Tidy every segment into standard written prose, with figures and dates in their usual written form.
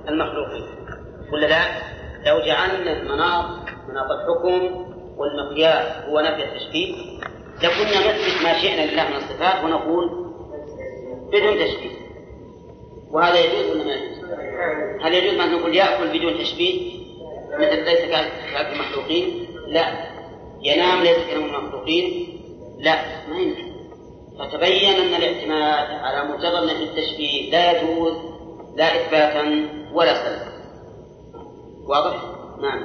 المخلوقين، ولا لا؟ لو جعلنا مناط الحكم والمقياس هو نفي التشبيه لكنا نثبت ما شئنا لله من الصفات ونقول بدون تشبيه، وهذا يجوز ولا ما يجوز؟ هل يجوز أن نقول يأكل بدون تشبيه مثل ليس كأكل المخلوقين؟ لا. ينام ليس كأكل المخلوقين؟ لا، ما يمكن. فتبين أن الاعتماد على مجرد نفي التشبيه لا يجوز لا إثباتا ولا سلبا. واضح؟ نعم.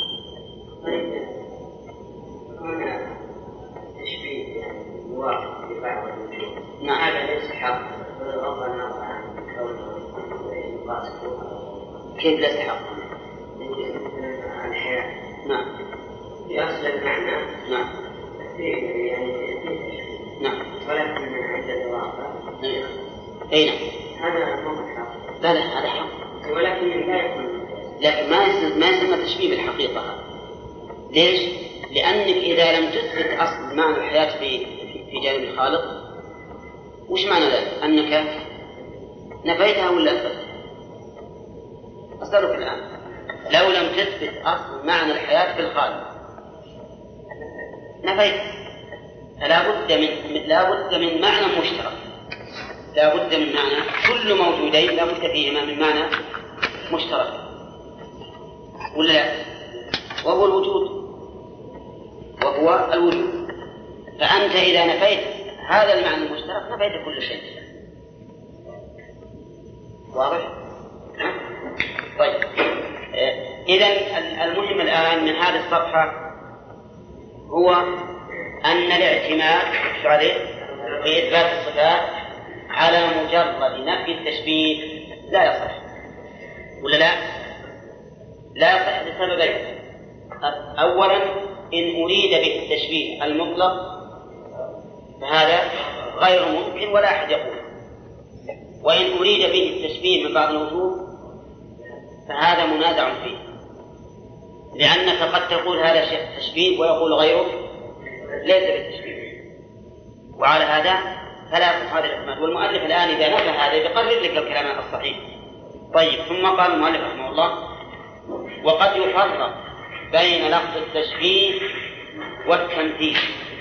تشبيه واقع ببعض الوجوه. نعم. هذا ليس حق. كيف ليس حق؟ الحياة. نعم. بأصل المعنى. نعم. يعني نعم. ولكن عند الواقع. أي نعم. هذا مو حق. لا هذا حق. ولكن لا يكون. لكن ما يسمى تشبيه بالحقيقة. ليش؟ لأنك إذا لم تثبت أصل معنى الحياة في جانب الخالق، وش معنى ذلك؟ أنك نفيتها ولا أثبتها؟ أسألك الآن، لو لم تثبت أصل معنى الحياة في الخالق نفيتها، فلا بد من معنى مشترك، لا بد من معنى، كل موجودين لا بد فيهما من معنى مشترك، ولا لا؟ وهو الوجود. فأنت إذا نفيت هذا المعنى المشترك نفيت كل شيء. واضح؟ طيب، إذن المهم الآن من هذه الصفحة هو أن الاعتماد في إثبات الصفات على مجرد نفي التشبيه لا يصح، ولا لا؟ لا يصح لسببين. أولا، إن أريد به التشبيه المطلق فهذا غير ممكن ولا أحد يقول، وإن أريد به التشبيه من بعض الوجوه فهذا منازع فيه، لأنك قد تقول هذا شيء تشبيه ويقول غيره ليس بالتشبيه، وعلى هذا فلا يصح هذا الاعتماد. والمؤلف الآن إذا نفى هذا يقرر لك الكلام الصحيح. طيب، ثم قال المؤلف رحمه الله: وقد يفرق بين لفظ التشبيه والتمثيل،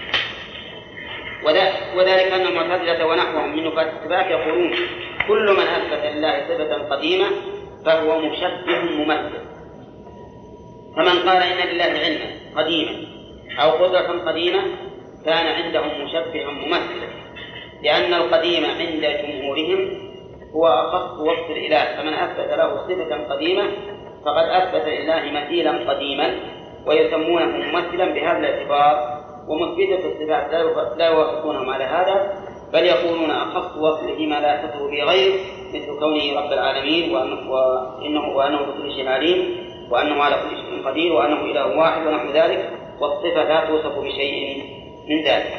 وذلك أن المعتزلة ونحوهم من نفاة الصفات يقولون كل من أثبت لله صفة قديمة فهو مشبه ممثل. فمن قال إن لله علما قديما أو قدرة قديمة كان عندهم مشبها ممثلا، لأن القديم عند جمهورهم هو أخص وصف الإله، فمن أثبت له صفة قديمة فقد أثبت لله مثيلا قديما، ويسمونه ممثلا بهذا الاعتبار. ومثبتة الصفات لا يوافقونهم على هذا، بل يقولون أخص وصفه ما لا يصفه به غيره، مثل كونه رب العالمين وأنه بكل شيء عليم وأنه على كل شيء قدير وأنه إله واحد ونحو ذلك، والصفة لا توصف بشيء من ذلك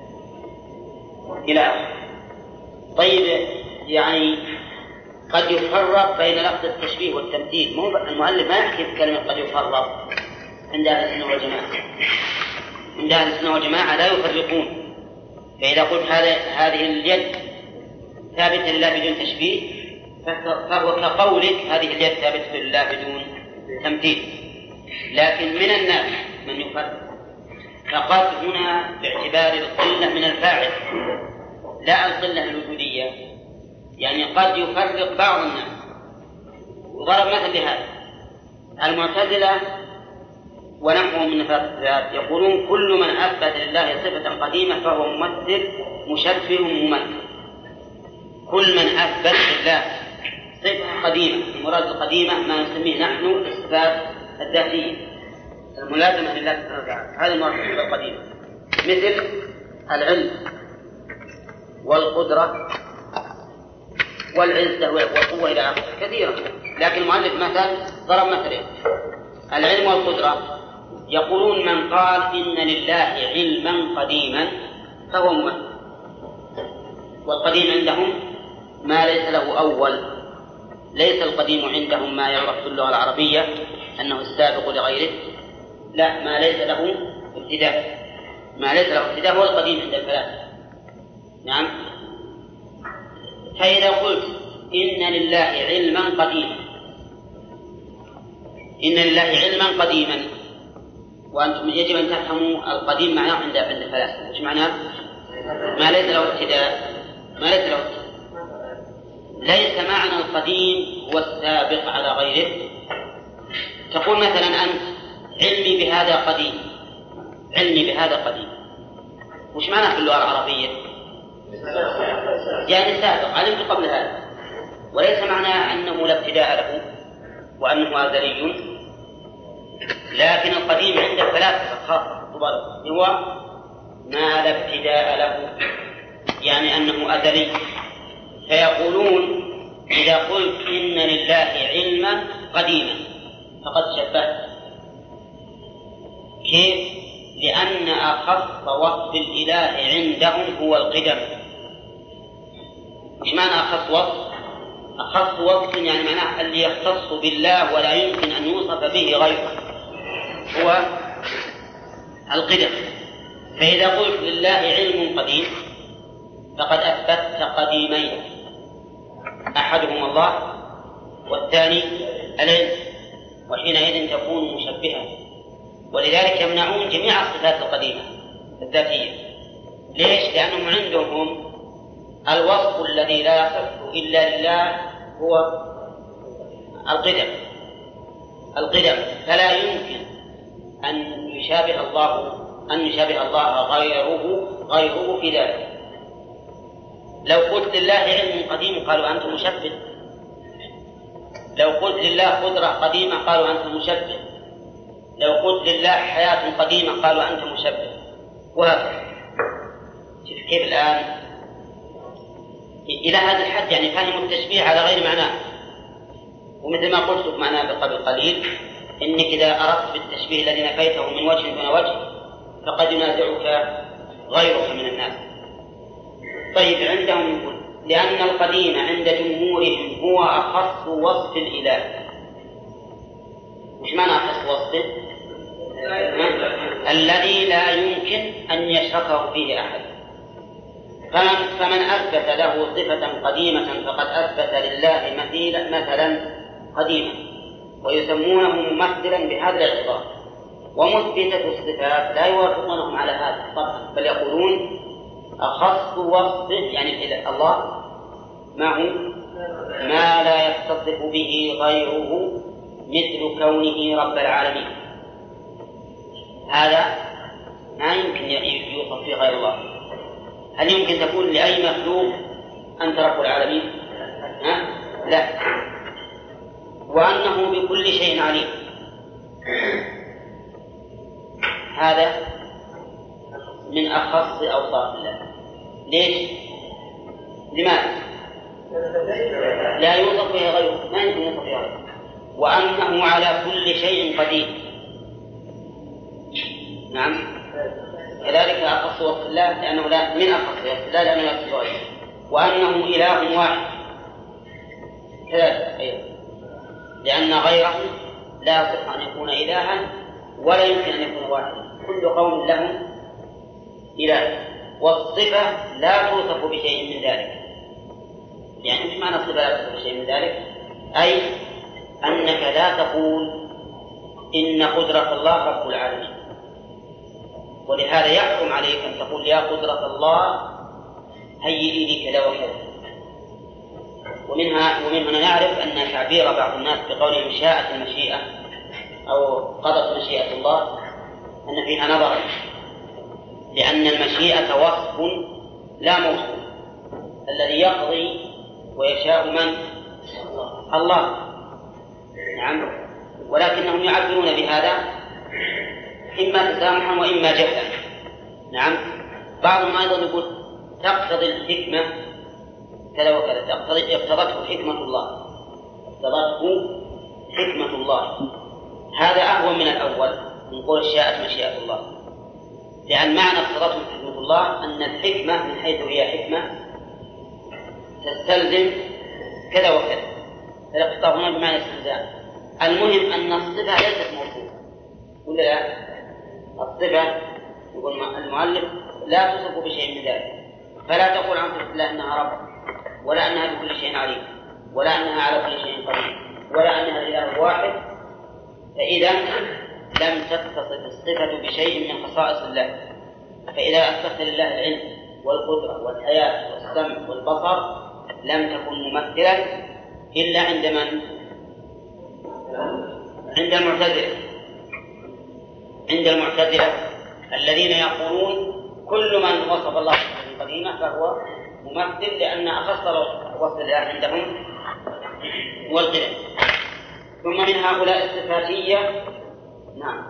إلى آخره. طيب، يعني قد يفرق بين لفظ التشبيه والتمثيل. المؤلف ما يحكي بكلمة قد يفرق عند أهل السنة والجماعة. عند أهل السنة والجماعة لا يفرقون، فإذا قلت هذه اليد ثابتة لله بدون تشبيه فهو كقولك هذه اليد ثابتة لله بدون تمثيل. لكن من الناس من يفرق، فقد هنا باعتبار القلة من الفاعل لا القلة الوجودية، يعني قد يفرق بعض الناس. وضرب مثل لهذا: المعتزلة ونحوهم من نفاة الصفات يقولون كل من أثبت لله صفة قديمة فهو ممثل مشبه ممثل. كل من أثبت لله صفة قديمة، المراد القديمة ما نسميه نحن الصفات الذاتية الملازمة لله سبحانه وتعالى، هذا المراد القديمة، مثل العلم والقدرة والعزة والقوة إلى آخره كثيرا. لكن المؤلف مثلا ضرب مثلين: العلم والقدرة. يقولون من قال إن لله علما قديما فهو ممثل، والقديم عندهم ما ليس له أول، ليس القديم عندهم ما يعرف في اللغة العربية أنه السابق لغيره، لا، ما ليس له ابتداء، ما ليس له ابتداء هو القديم عند الفلاسفة. نعم. فإذا قلت إن لله علما قديما إن لله علما قديما، وأنتم يجب أن تفهموا القديم معناه عند الفلاسفة. وش معناه؟ ما ليس له ابتداء، ما ليس له ابتداء. ليس معنى القديم هو السابق على غيره. تقول مثلا أنت علمي بهذا قديم، علمي بهذا قديم، وش معناه في اللغة العربية؟ يعني سابق، علمت قبل هذا، وليس معناه أنه لا ابتداء له وأنه أزلي. لكن القديم عند الفلاسفة خاصة هو ما لا ابتداء له، يعني أنه أزلي. فيقولون إذا قلت إن لله علما قديما فقد شبهت. كيف؟ لأن أخص وصف الإله عندهم هو القدم. وش معنى أخص وصف؟ أخص وصف يعني معناه اللي يختص بالله ولا يمكن أن يوصف به غيره هو القدم. فإذا قلت لله علم قديم فقد أثبت قديمين، أحدهما الله والثاني العلم، وحينئذ تكون مشبهة. ولذلك يمنعون جميع الصفات القديمة الذاتية. ليش؟ لأنهم عندهم الوصف الذي لا يصف إلا لله هو القدم، فلا يمكن أن يشابه الله غيره في ذلك. لو قلت لله علم قديم قالوا أنت مشبه، لو قلت لله قدرة قديمة قالوا أنت مشبه، لو قلت لله حياة قديمة قالوا أنت مشبه، وهكذا. كيف الآن إلى هذا الحد يعني فهم التشبيه على غير معناه. ومثل ما قلت معنا قبل قليل إنك إذا أردت بالتشبيه الذي نفيته من وجه دون وجه فقد ينازعك غيرك من الناس. طيب عندهم يقول لأن القديم عند جمهورهم هو أخص وصف الإله. وش معنى أخص وصفه؟ الذي لا يمكن أن يشركه فيه أحد. فمن أثبت له صفة قديمة فقد أثبت لله مثلا قديما، ويسمونه ممثلا بهذا الاعتبار. ومثبتة الصفات لا يوافقونهم على هذا طبعا، بل يقولون أخص وصف يعني الله ما لا يتصف به غيره مثل كونه رب العالمين. هذا ما يمكن يوصف فيه غير الله. هل يمكن تقول لأي مخلوق أنت رب العالمين؟ لا. وأنه بكل شيء عليم، هذا من أخص أوصاف الله. ليش؟ لماذا؟ لا يوصف به غيره، ما يمكن يوصف به غيره. وأنه على كل شيء قدير. نعم، كذلك أخص وصف الله لأنه لا من أخص وصف الله لأنه لا يوصف غيره. وأنه إله واحد كذلك أيضا، لأن غيره لا يصح أن يكون إلها ولا يمكن أن يكون واحدا. كل قوم له إله، والصفة لا توصف بشيء من ذلك. يعني مش معنى الصفة لا توصف بشيء من ذلك؟ أي أنك لا تقول إن قدرة الله رب العالمين، ولهذا يحكم عليك أن تقول يا قدرة الله هيئي لي كذا وكذا. ومن هنا نعرف أن تعبير بعض الناس بقوله شاءت المشيئة أو قضت مشيئة الله أن فيها نظرا، لأن المشيئة وصف لا موصوف. الذي يقضي ويشاء من؟ الله. نعم، ولكنهم يعبرون بهذا إما تسامحا وإما جهلا. نعم، بعضهم أيضا يقول تقتضي الحكمة كذا وكذا، اقتضته حكمة الله، اقتضته حكمة الله. هذا أهون من الأول من قول شاءت مشيئة الله، لأن معنى اقتضته حكمة الله أن الحكمة من حيث هي حكمة تستلزم كذا وكذا، فالاقتضاء هنا بمعنى استلزام. المهم أن الصفة ليست موصوفة ولا لا؟ الصفة يقول المؤلف لا تصف بشيء من ذلك، فلا تقول عن صفة الله أنها رب، ولا أنها بكل شيء عليم، ولا أنها على كل شيء قدير، ولا أنها الإله واحد فإذا لم تتصف الصفة بشيء من خصائص الله. فإذا أثبت لله العلم والقدرة والحياة والسمع والبصر لم تكن ممثلا إلا عند من؟ عند المعتزلة. عند المعتزلة الذين يقولون كل من وصف الله بالقديمة فهو ممثل، لأن أخص وصف الله عندهم والقدم. ثم من هؤلاء الصفاتية نعم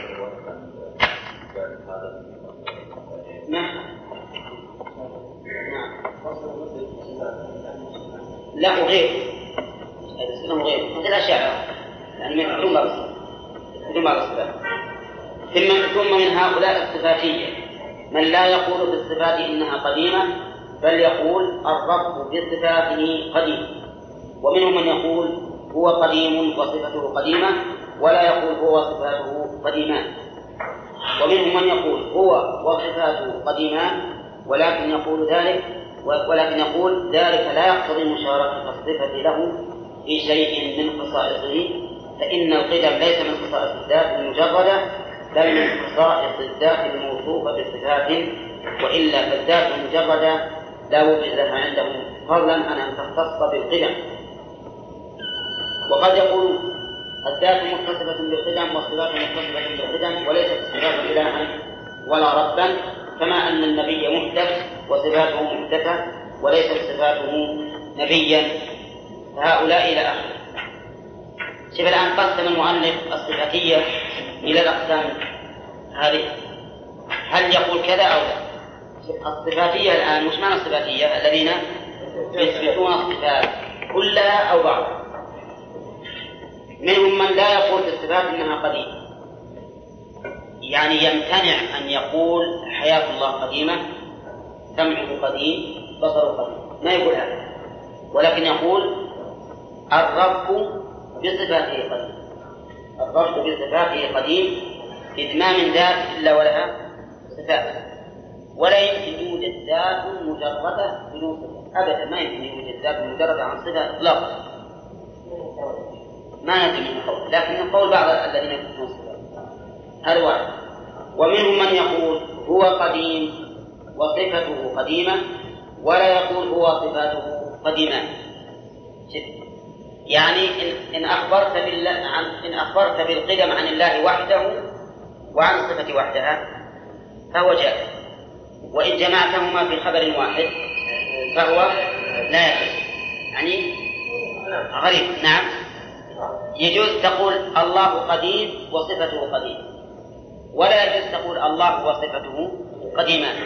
لا وغير مثل الأشاعرة لأن يكون بعض الصفات. ثم من هؤلاء الصفاتية من لا يقول بالصفات إنها قديمة بل يقول الرب بصفاته قديم، ومنهم من يقول هو قديم وصفته قديمة ولا يقول هو صفاته قديمان، ومنهم من يقول هو وصفاته قديمان ولكن يقول ذلك لا يقتضي مشاركة الصفة له في شيء من خصائصه، فإن القدم ليس من خصائص الذات المجردة بل من خصائص الذات الموصوفة بصفات، وإلا فالذات المجردة لا وجود لها عندهم فضلا عن أن تختص بالقدم. وقد يقول الذات متصفة بالقدم والصفات متصفة بالقدم وليست الصفات إلها ولا ربا، كما أن النبي محدث وصفاته محدثة وليست صفاته نبيا، فهؤلاء إلى آخره. شوف الآن قسم المؤلف الصفاتية إلى الأقسام هذه، هل يقول كذا أو لا؟ الصفاتية الآن مش معنى الصفاتية الذين يثبتون الصفات كلها أو بعضها. منهم من لا يقول بالصفات إنها قديمة، يعني يمتنع أن يقول حياة الله قديمة، سمعه قديم، بصره قديم، ما يقول هذا، ولكن يقول الرب بصفاته قديم. الرب بصفاته قديم إذ ما من ذات إلا ولها صفات، ولا يمكن يوجد ذات مجردة بدون صفة أبدا، ما يمكن يوجد ذات مجردة عن صفة إطلاقا، ما ندري من القول، لكن القول بعض الذين يكتبون الصفات هذا واحد. ومنهم من يقول هو قديم وصفته قديمة ولا يقول هو صفاته قديمان. يعني إن أخبرت بالقدم عن الله وحده وعن الصفة وحدها فهو جائز، وإن جمعتهما في خبر واحد فهو لا يجوز، يعني غريب. نعم يجوز تقول الله قديم وصفته قديم، ولا يجوز تقول الله وصفته قديمان،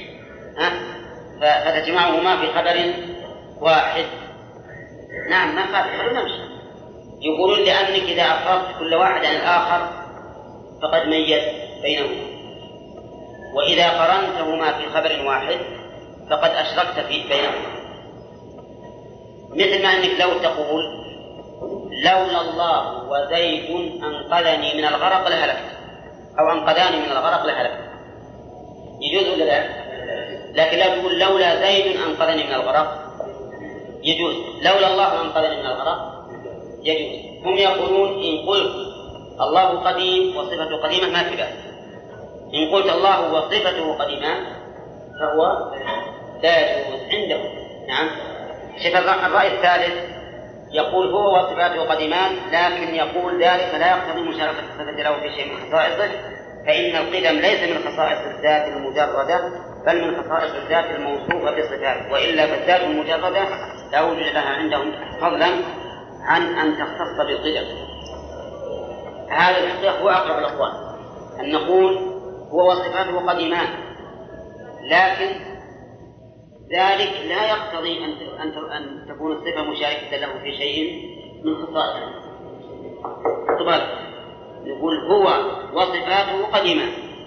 فتجمعهما في خبر واحد. نعم ما قال نمشي. يقولون لأنك إذا أفرضت كل واحد عن الآخر فقد ميز بينهما، وإذا قرنتهما في خبر واحد فقد أشركت في بينهما، مثل ما أنك لو تقول لولا الله وزيد أنقذني من الغرق لهلكت، أو أنقذني من الغرق لهلكت، يجوز ولا لا؟ لكن لا تقول لولا زيد أنقذني من الغرق، يجوز. لولا الله أنقذني من الغرق يجوز. هم يقولون إن قلت الله قديم وصفته قديمة ما في بأس، إن قلت الله وصفته قديمان فهو لا يجوز عندهم. نعم. شوف الرأي الثالث يقول هو وصفاته قديمان، لكن يقول ذلك لا يقتضي مشاركة الصفة له في شيء من خصائصه، فإن القدم ليس من خصائص الذات المجردة بل من خصائص الذات الموصوفة بصفات، وإلا فالذات المجردة لا وجود لها عندهم فضلا عن أن تختص بالقدم. هذا الحقيقة هو أقرب الأقوال، أن نقول هو وصفاته قديمان، لكن ذلك لا يقتضي أن تكون الصفة مشاركة له في شيء من خصائصه. طبعا نقول هو وصفاته قديمان،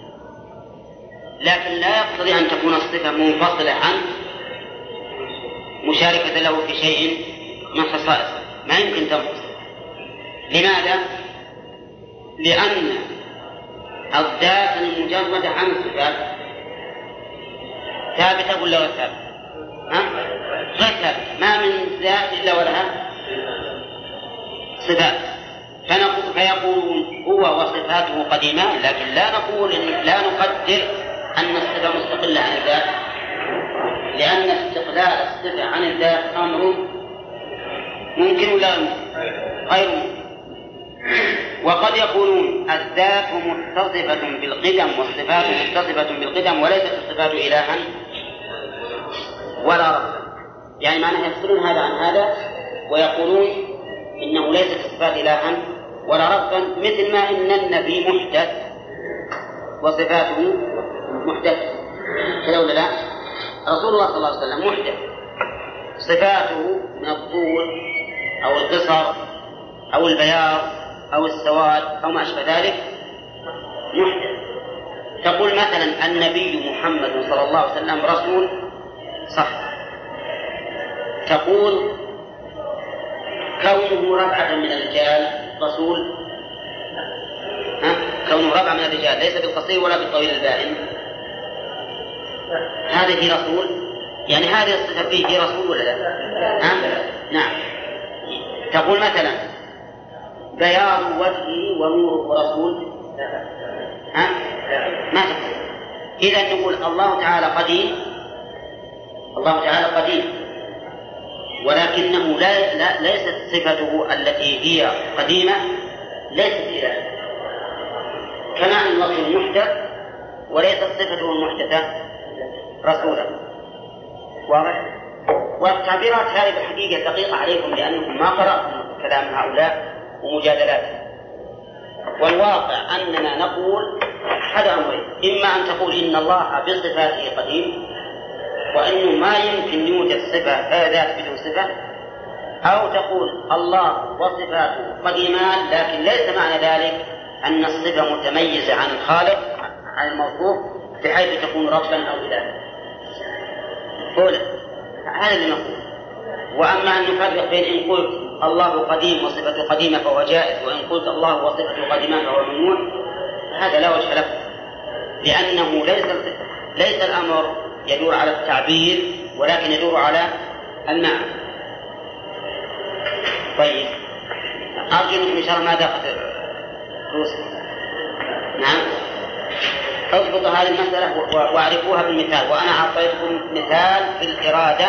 لكن لا يقتضي أن تكون الصفة منفصلة عن مشاركة له في شيء من خصائصه، ما يمكن تنفصل. لماذا؟ لأن الذات المجردة عن الصفات ثابتة ولا غير ثابتة؟ غير ثابتة، ما من ذات إلا ولها صفات، فيقولون هو وصفاته قديمان، لكن لا نقدر أن الصفة مستقلة عن الذات، لأن استقلال الصفة عن الذات أمر ممكن ولا غير ممكن. وقد يقولون الذات متصفة بالقدم والصفات متصفة بالقدم وليست الصفات إلها ولا ربا، يعني معناها يفصلون هذا عن هذا ويقولون إنه ليست الصفات إلها ولا ربا، مثل ما إن النبي محدث وصفاته محدث، كذا ولا لا؟ رسول الله صلى الله عليه وسلم محدث، صفاته من الطول أو القصر أو البياض أو السواد أو ما أشبه ذلك محدث. تقول مثلا النبي محمد صلى الله عليه وسلم رسول، صح. تقول كونه ربعة من الرجال رسول، كونه ربعة من الرجال ليس بالقصير ولا بالطويل البائن، هذه رسول، يعني هذه الصفة فيه رسول ولا لا؟ نعم. تقول مثلا بياض وجهه ونوره رسول، ما تقول. إذا نقول الله تعالى قديم، الله تعالى قديم، ولكنه ليست صفته التي هي قديمة ليست إله، كما أن الرسول محدث وليست صفته المحدثة رسولا. واضح؟ والتعبيرات هذه الحقيقة دقيقة عليكم لأنكم ما قرأتم كلام هؤلاء ومجادلاتهم. والواقع أننا نقول أحد أمرين: إما أن تقول إن الله بصفاته قديم وأنه ما يمكن يوجد صفة ذات بدون صفة، أو تقول الله وصفاته قديمان لكن ليس معنى ذلك أن الصفة متميزة عن الخالق عن الموصوف بحيث تكون ربا أو إلها. هذا اللي نقول. وأما أن نفرق بين إن قلت الله قديم وصفته قديمة فهو جائز، وإن قلت الله وصفته قديمان فهو ممنوع، هذا لا وجه له، لأنه ليس الأمر يدور على التعبير ولكن يدور على المعنى. طيب، أرجو أنكم إن شاء الله ما دخلت روسي. نعم، اضبطوا هذه المسألة واعرفوها بالمثال. وأنا أعطيتكم مثال في الإرادة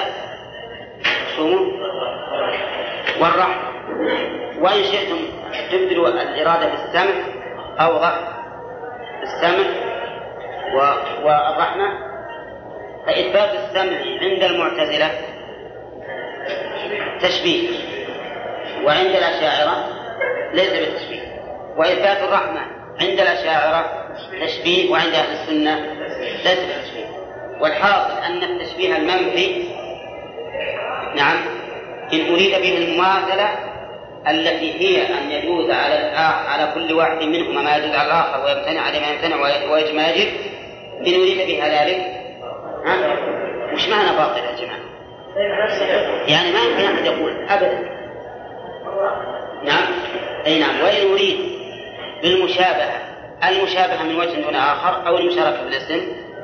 والرحمة، وإن شئتم تبدلوا الإرادة بالسمع أوضح، السمع والرحمة. فإثبات السمع عند المعتزلة تشبيه، وعند الأشاعرة ليس بالتشبيه. وإثبات الرحمة عند الأشاعرة تشبيه، وعند أهل السنة ليس بالتشبيه. والحاصل أن التشبيه المنفي نعم إن أريد به المماثلة التي هي أن يجوز على كل واحد منهما ما يجوز على الآخر ويمتنع على ما يمتنع ويجب ما يجب، إن أريد بها ذلك وش معنى باطل يا جماعة؟ يعني ما يمكن أحد يقول أبدا. نعم، أي نعم. وإن أريد بالمشابهة المشابهة من وجه دون آخر أو المشاركة في الاسم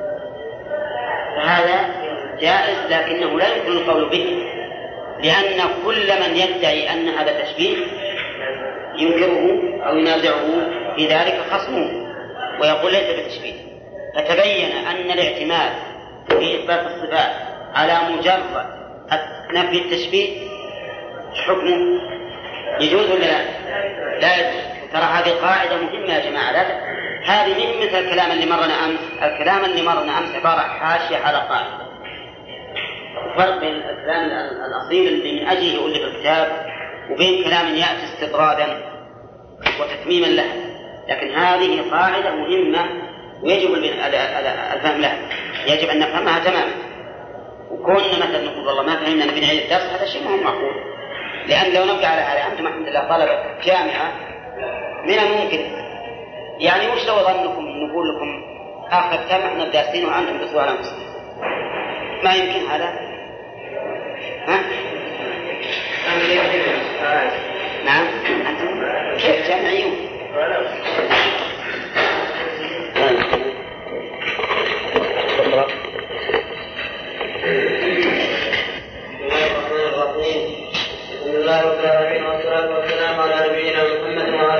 فهذا جائز، لكنه لا يمكن القول به، لأن كل من يدعي أن هذا تشبيه ينكره أو ينازعه في ذلك خصمه ويقول ليس بالتشبيه. فتبين أن الاعتماد في إثبات الصفات على مجرد نفي التشبيه حكمه يجوز ولا لا؟ لا يجوز. ترى هذه قاعدة مهمة يا جماعة، هذه من مثل الكلام اللي مرنا أمس. الكلام اللي مرنا أمس عبارة حاشية على قاعدة. فرق بين الكلام الأصيل اللي من أجله ألف الكتاب وبين كلام يأتي استطرادا وتتميما له. لكن هذه قاعدة مهمة ويجب الفهم لها، يجب أن نفهمها تماما. وكوننا مثلا نقول والله ما فهمنا نبي نعيد الدرس، هذا شيء مهم معقول، لأن لو نبقى على هذا أنتم الحمد لله طلبة جامعة من الممكن يعني وش لو ظنكم نقول لكم آخر ترم احنا بدارسين وأنتم بصوا على أنفسكم؟ ما يمكن هذا. ها؟ نعم، أنتم كيف جامعيون؟ بسم الله الرحمن الرحيم، والصلاة والسلام على نبينا محمد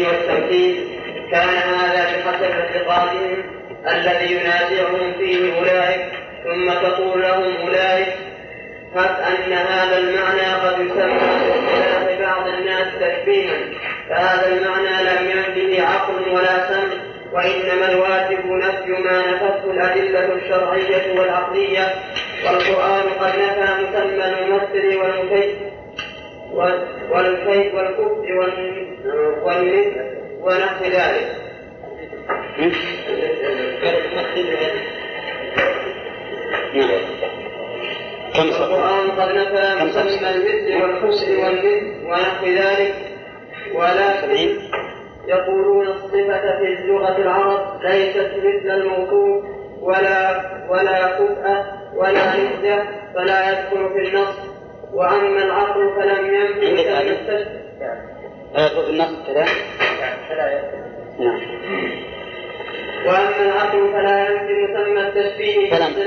التشبيه والتمثيل كان هذا بحسب اعتقادهم الذي ينازعهم فيه أولئك، ثم تقول لهم أولئك أن هذا المعنى قد يسمى باصطلاح بعض الناس تشبيها، فهذا المعنى لم ينفه عقل ولا سمع، وإنما الواجب نفي ما نفته الأدلة الشرعية والعقلية، والقرآن قد نفى مسمى الممثل والكيف والكفر والمثل ونحو ذلك. القرآن قد نفى مسمى المثل والكفر والمثل ونحو ذلك، ولكن يقولون الصفة في اللغة العرب ليست مثل الموصوف ولا كفء ولا نسبة فلا يدخل في النص. وأما العقل فلم يمكن أن يستشفى في النص كذا. وأما العقل فلا يمكن مسمى التشبيه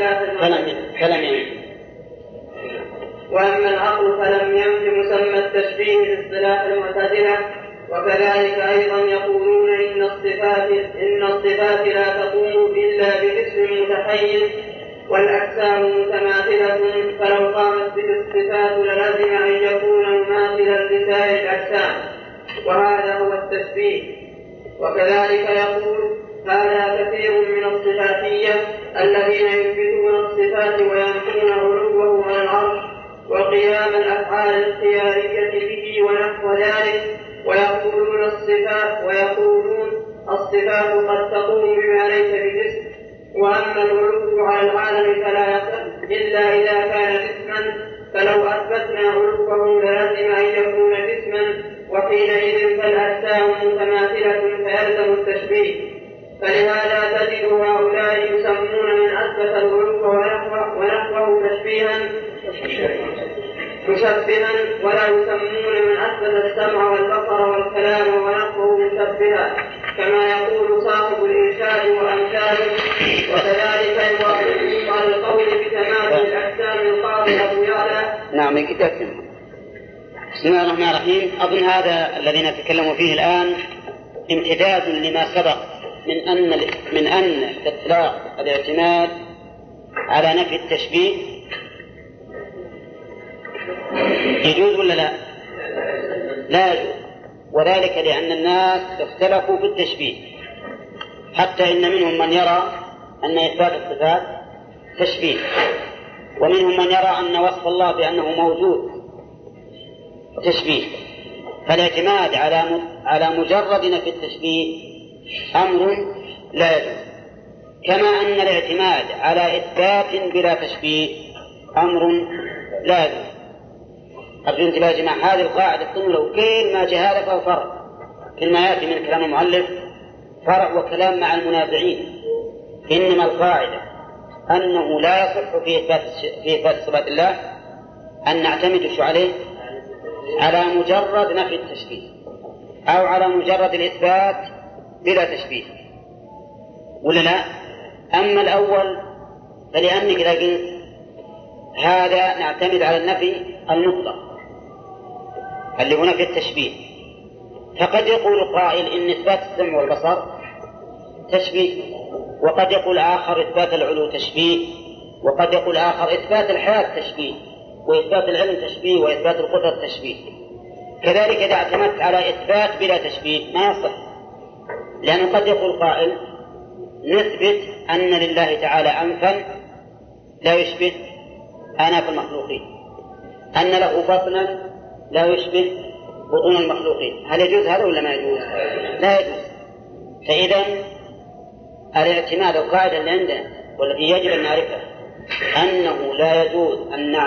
وأما العقل فلم يمكن مسمى التشبيه باصطلاح المعتزلة. وكذلك أيضا يقولون إن الصفات لا تقوم إلا بجسم متحيز والأجسام متماثلة، فلو قامت به الصفات للزم أن يكون مماثلا لسائر الأجسام، وهذا هو التشبيه. وكذلك يقول هذا كثير من الصفاتية الذين يثبتون الصفات وينفون علوه على العرش وقيام الأفعال الاختيارية به ونحو ذلك، ويقولون الصفات قد تقوم بما ليس بجسم. وأما العلو على العالم فلا يصح إلا إذا كان جسما، فلو أثبتنا علوه للزم أن يكون جسما، وحينئذ فالأجسام متماثلة فيلزم التشبيه. فلهذا تجد هؤلاء يسمون من أثبت العلو ونحوه مشبها، ولا يسمون من أثبت السمع والبصر والكلام ونحوه مشبها، كما يقول صاحب الإرشاد وأمثاله. وكذلك يوافقون على القول بتماثل الأجسام القاضي أبو يعلى. نعم الكتاب. بسم الله الرحمن الرحيم. أظن هذا الذي نتكلم فيه الآن امتداد لما سبق من أن إطلاق الاعتماد على نفي التشبيه يجوز ولا لا؟ لا يجوز، وذلك لأن الناس اختلفوا في التشبيه، حتى إن منهم من يرى أن إثبات الصفات تشبيه، ومنهم من يرى أن وصف الله بأنه موجود تشبيه. فالاعتماد على مجرد نفي التشبيه أمر لا يجوز، كما أن الاعتماد على إثبات بلا تشبيه أمر لا يجوز. أرجو انتباه يا جماعة، هذه القاعدة تقول لو كل ما جهالة فهو فرع، كل ما يأتي من كلام المؤلف فرع وكلام مع المنازعين. إنما القاعدة أنه لا يصح في إثبات صفات الله أن نعتمد عليه على مجرد نفي التشبيه أو على مجرد الإثبات بلا تشبيه، ولا لا؟ أما الأول فلأنك إذا قلت هذا نعتمد على النفي المطلق اللي هنا في التشبيه، فقد يقول قائل إن إثبات السمع والبصر تشبيه، وقد يقول آخر إثبات العلو تشبيه، وقد يقول آخر إثبات الحياة تشبيه، وإثبات العلم تشبيه، وإثبات القدرة تشبيه. كذلك إذا اعتمدت على إثبات بلا تشبيه ما يصح، لأنه قد يقول قائل نثبت أن لله تعالى أنفا لا يشبه آناف المخلوقين، أن له بطنا لا يشبه بطون المخلوقين. هل يجوز هذا ولا ما يجوز؟ لا يجوز. فإذا الاعتماد القاعدة اللي عندنا والتي يجب أن نعرفها أنه لا يجوز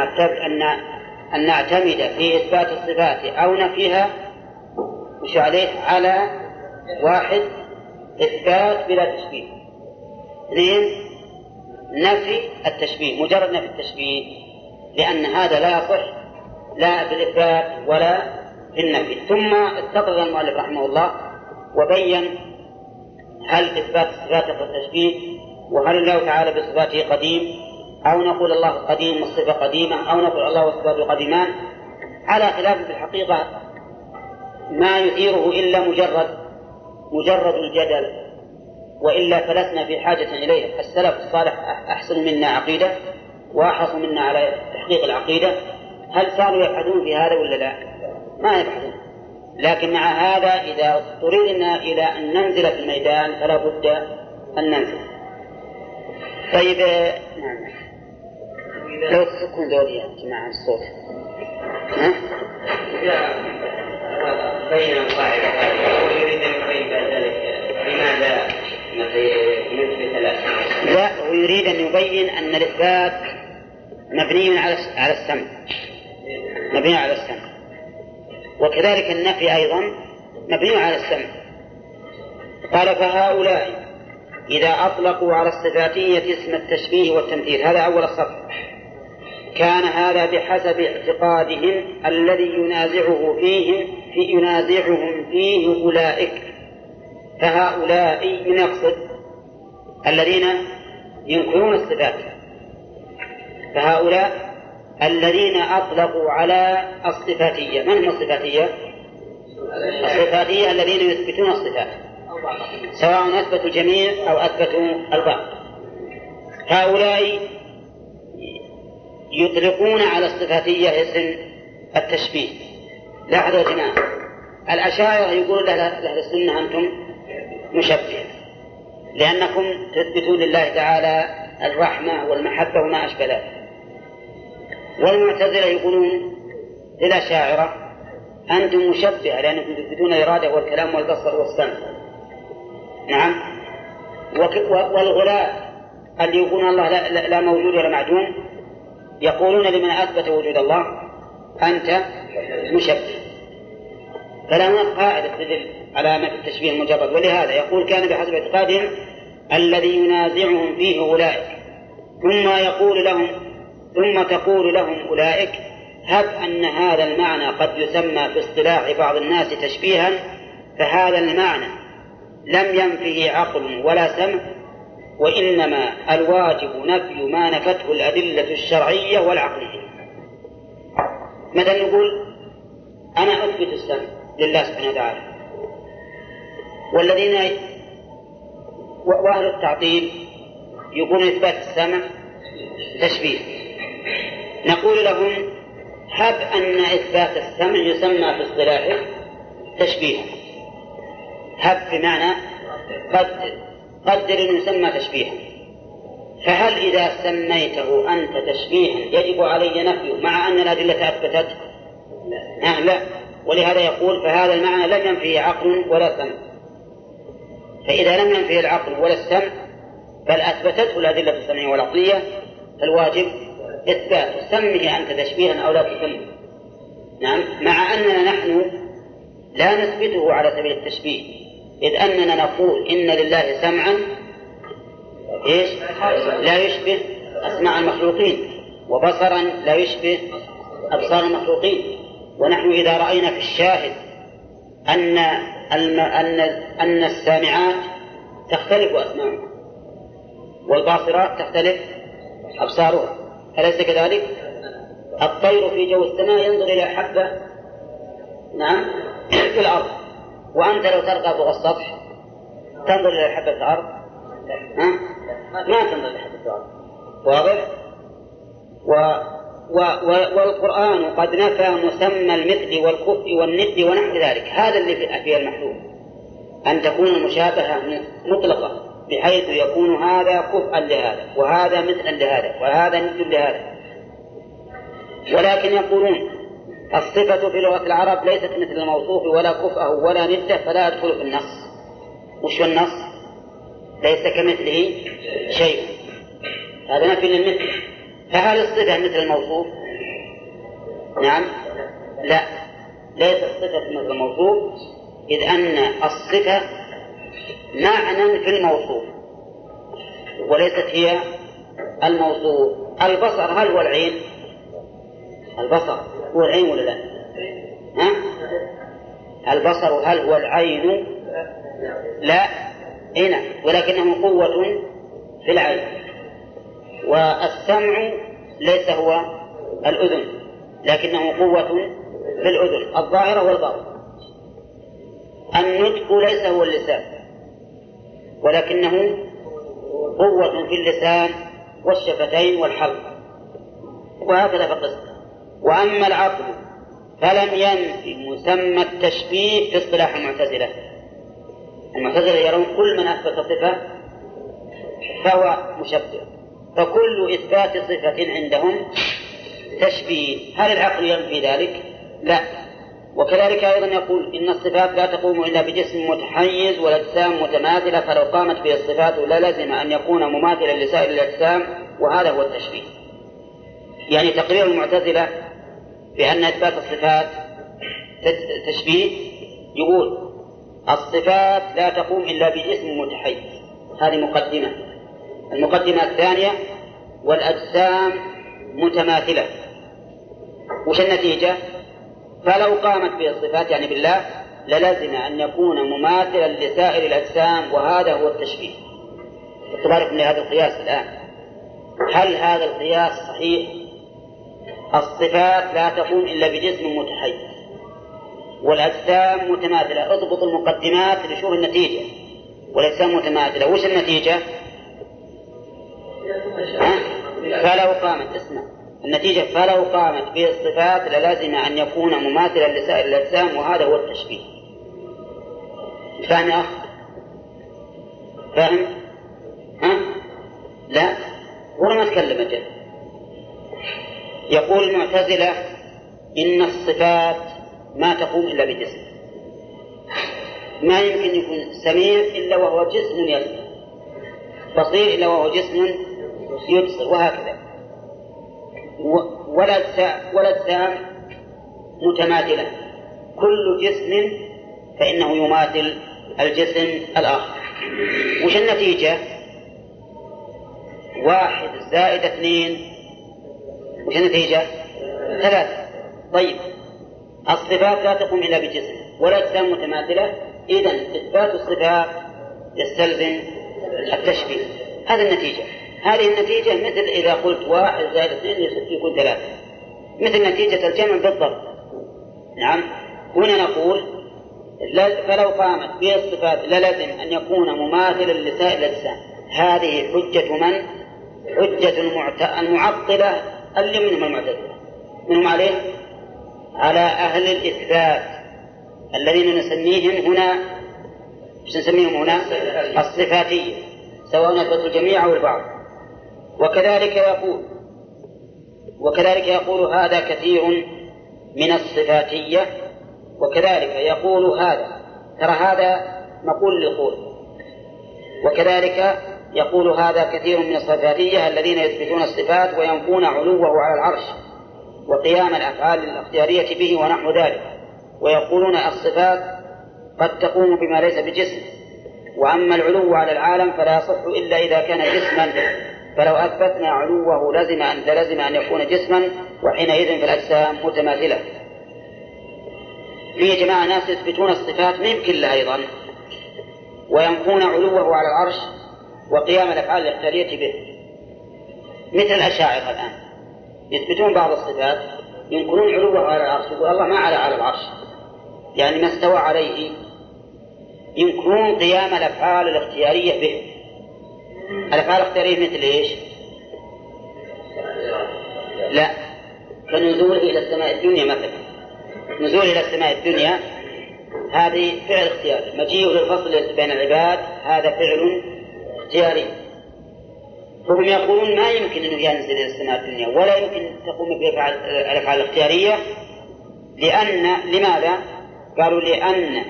أن نعتمد في إثبات الصفات أو نفيها مش عليه على واحد إثبات بلا تشبيه، اثنين نفي التشبيه، مجرد نفي التشبيه، لأن هذا لا يصح لا بالإثبات ولا في النفي. ثم استطرد المؤلف رحمه الله وبين هل إثبات الصفات والتشبيه، وهل الله تعالى بصفاته قديم، أو نقول الله قديم والصفة قديمة، أو نقول الله وصفاته قديمان، على خلاف في الحقيقة ما يثيره إلا مجرد مجرد الجدل، وإلا فلسنا في حاجة إليها. السلف الصالح أحسن منا عقيدة وأحرص منا على تحقيق العقيدة، هل صاروا يبحثون في هذا ولا لا؟ ما يبحثون. لكن مع هذا إذا اضطررنا إلى أن ننزل في الميدان فلا بد أن ننزل. طيب لو تسكن دوري يا جماعة الصوت. إذا بين صاحب ويريد أن يبين بعد ذلك لماذا نثبت الأسماء؟ لا، ويريد أن يبين أن الإثبات مبني على السمع، مبني على السمع، وكذلك النفي أيضا مبني على السمع. قال فهؤلاء إذا أطلقوا على الصفاتية اسم التشبيه والتمثيل، هذا أول الصف، كان هذا بحسب اعتقادهم الذي ينازعهم فيه أولئك. فهؤلاء يقصد الذين ينكرون الصفات، فهؤلاء الذين أطلقوا على الصفاتية. من هم الصفاتية؟ الصفاتية الذين يثبتون الصفات، سواء أثبتوا الجميع أو أثبتوا البعض. هؤلاء يطلقون على الصفاتية اسم التشبيه. لاحظوا يا جماعة، الأشاعرة يقولون لأهل السنة أنتم مشبهة لأنكم تثبتون لله تعالى الرحمة والمحبة وما أشبه ذلك. والمعتزلة يقولون للأشاعرة أنتم مشبهة لأنكم تثبتون الإرادة والكلام والبصر والسمع. نعم. والغلاة اللي يقولون الله لا موجود ولا معدوم يقولون لمن أثبت وجود الله أنت مشبه. فلا هناك قاعدة تدل على نفي التشبيه المجرد. ولهذا يقول كان بحسب اعتقادهم الذي ينازعهم فيه أولئك، ثم تقول لهم أولئك هب أن هذا المعنى قد يسمى في اصطلاح بعض الناس تشبيها، فهذا المعنى لم ينفه عقل ولا سمع، وإنما الواجب نفي ما نفته الأدلة الشرعية والعقلية. مثلا نقول أنا أثبت السمع لله سبحانه وتعالى، والذين وأهل التعطيل يقولون إثبات السمع تشبيه، نقول لهم هب أن إثبات السمع يسمى في اصطلاحه تشبيها. هب بمعنى قدر أن يسمى تشبيها، فهل إذا سميته أنت تشبيها يجب علي نفيه مع أن الأدلة أثبتت؟ لا. ولهذا يقول فهذا المعنى لم ينفيه عقل ولا سمع. فإذا لم ينفيه العقل ولا السمع بل أثبتته الأدلة السمعية والعقلية فالواجب إثبات. سمه أنت تشبيها أو لا تسمه. نعم. مع أننا نحن لا نثبته على سبيل التشبيه، إذ أننا نقول إن لله سمعا لا يشبه أسماع المخلوقين، وبصرا لا يشبه أبصار المخلوقين. ونحن إذا رأينا في الشاهد أن السامعات تختلف أسماعها والباصرات تختلف أبصارها، أليس كذلك؟ الطير في جو السماء ينظر إلى حبة نعم في الأرض، وأنت لو ترقى فوق السطح تنظر إلى حبة الأرض ما تنظر إلى حبة الأرض. واضح؟ والقرآن قد نفى مسمى المثل والكفء والند ونحو ذلك. هذا اللي فيه المحلول، أن تكون المشابهة مطلقة بحيث يكون هذا كفءا لهذا وهذا مثلا لهذا وهذا مثل لهذا. ولكن يقولون الصفة في لغة العرب ليست مثل الموصوف ولا كفءه ولا نده فلا يدخل في النص. وش النص؟ ليس كمثله شيء، هذا نفي للمثل. فهل الصفة مثل الموصوف؟ نعم. لا، ليست الصفة مثل الموصوف، إذ أن الصفة معنى في الموصوف وليست هي الموصوف. البصر هل هو العين؟ البصر هو العين ولا لا؟ البصر هل هو العين؟ لا، هنا ولكنه قوة في العين. والسمع ليس هو الأذن لكنه قوة في الأذن الظاهرة والباطنة. النطق ليس هو اللسان، ولكنه قوة في اللسان والشفتين والحلق، وهكذا فقط. وأما العقل فلم ينفي مسمى التشبيه في اصطلاح المعتزلة. المعتزلة يرون كل من أثبت صفة فهو مشبه، فكل إثبات صفة عندهم تشبيه. هل العقل ينفي ذلك؟ لا. وكذلك أيضا يقول إن الصفات لا تقوم إلا بجسم متحيز والأجسام متماثلة، فلو قامت به الصفات للزم أن يكون مماثلا لسائر الأجسام، وهذا هو التشبيه. يعني تقرير المعتزلة بأن إثبات الصفات تشبيه، يقول الصفات لا تقوم إلا بجسم متحيز، هذه مقدمة. المقدمة الثانية والأجسام متماثلة، وش النتيجة؟ فلو قامت به الصفات يعني بالله للزم أن يكون مماثلا لسائر الأجسام، وهذا هو التشبيه. اعتباركم لهذا القياس الآن، هل هذا القياس صحيح؟ الصفات لا تقوم إلا بجسم متحيز والأجسام متماثلة. اضبط المقدمات لشوف النتيجة. والأجسام متماثلة، وش النتيجة؟ فلو قامت، اسمع النتيجة، فلو قامت به الصفات للازم أن يكون مماثلا لسائر الأجسام، وهذا هو التشبيه. فاهم يا أخ؟ فاهم؟ لا ولا ما تكلم أجل. يقول المعتزلة إن الصفات ما تقوم إلا بجسم، ما يمكن يكون سميع إلا وهو جسم يسمع، بصير إلا وهو جسم يبصر، وهكذا. والأجسام متماثلة، كل جسم فإنه يماثل الجسم الآخر. وش النتيجة؟ 1 زائد 2 وش النتيجة؟ 3. طيب الصفات لا تقوم إلا بجسم والأجسام متماثلة، إذن إثبات الصفات يستلزم التشبيه. هذه النتيجة. هذه النتيجة مثل إذا قلت 1 زائد 2 يكون 3، مثل نتيجة الجمع بالضبط. نعم. هنا نقول فلو قامت به الصفات للزم أن يكون مماثلا لسائر الأجسام. هذه حجة من؟ حجة المعطلة اللي منهم المعتزلة. منهم عليه؟ على أهل الإثبات الذين نسميهم هنا، مش نسميهم هنا الصفاتية، سواء نثبت الجميع أو البعض. وكذلك يقول هذا كثير من الصفاتية، وكذلك يقول هذا، ترى هذا مقول للقول، وكذلك يقول هذا كثير من الصفاتية الذين يثبتون الصفات وينفون علوه على العرش وقيام الأفعال الاختيارية به ونحو ذلك، ويقولون الصفات قد تقوم بما ليس بجسم، وأما العلو على العالم فلا يصح إلا إذا كان جسما، فلو أثبتنا علوه لزم أن يكون جسما، وحينئذ فالأجسام متماثلة. في جماعة ناس يثبتون الصفات من كلها أيضا وينفون علوه على العرش وقيام الأفعال الاختيارية به، مثل الأشاعرة الآن يثبتون بعض الصفات ينكرون علوه على العرش، يقول الله ما على العرش، يعني ما استوى عليه. ينكرون قيام الأفعال الاختيارية به. الأفعال الاختيارية مثل إيش؟ لا، كنزول إلى السماء الدنيا مثلا. نزول إلى السماء الدنيا هذه فعل اختياري، مجيء للفصل بين العباد هذا فعل اختياري. فهم يقولون ما يمكن أنه ينزل إلى السماء الدنيا ولا يمكن تقوم بالأفعال الاختيارية، لماذا؟ قالوا لأن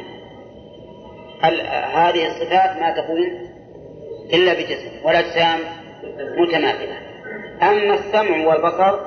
هذه الصفات ما تقوم إلا بجسم والأجسام متماثلة. أما السمع والبصر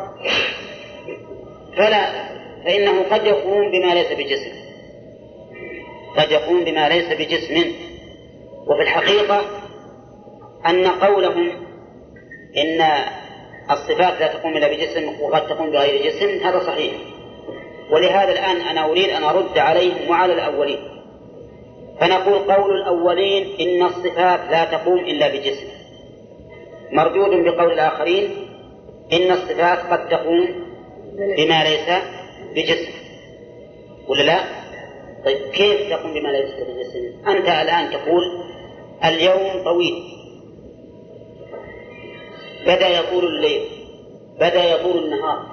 فإنه قد يقوم بما ليس بجسم، قد يقوم بما ليس بجسم. وفي الحقيقة أن قولهم إن الصفات لا تقوم إلا بجسم وقد تقوم بغير جسم هذا صحيح. ولهذا الآن أنا أريد أن أرد عليهم وعلى الأولين، فنقول قول الأولين إن الصفات لا تقوم إلا بجسم مردود بقول الآخرين إن الصفات قد تقوم بما ليس بجسم، ولا لا؟ طيب كيف تقوم بما لا يستطيع الجسم؟ أنت الآن تقول اليوم طويل، بدأ يطول الليل، بدأ يطول النهار،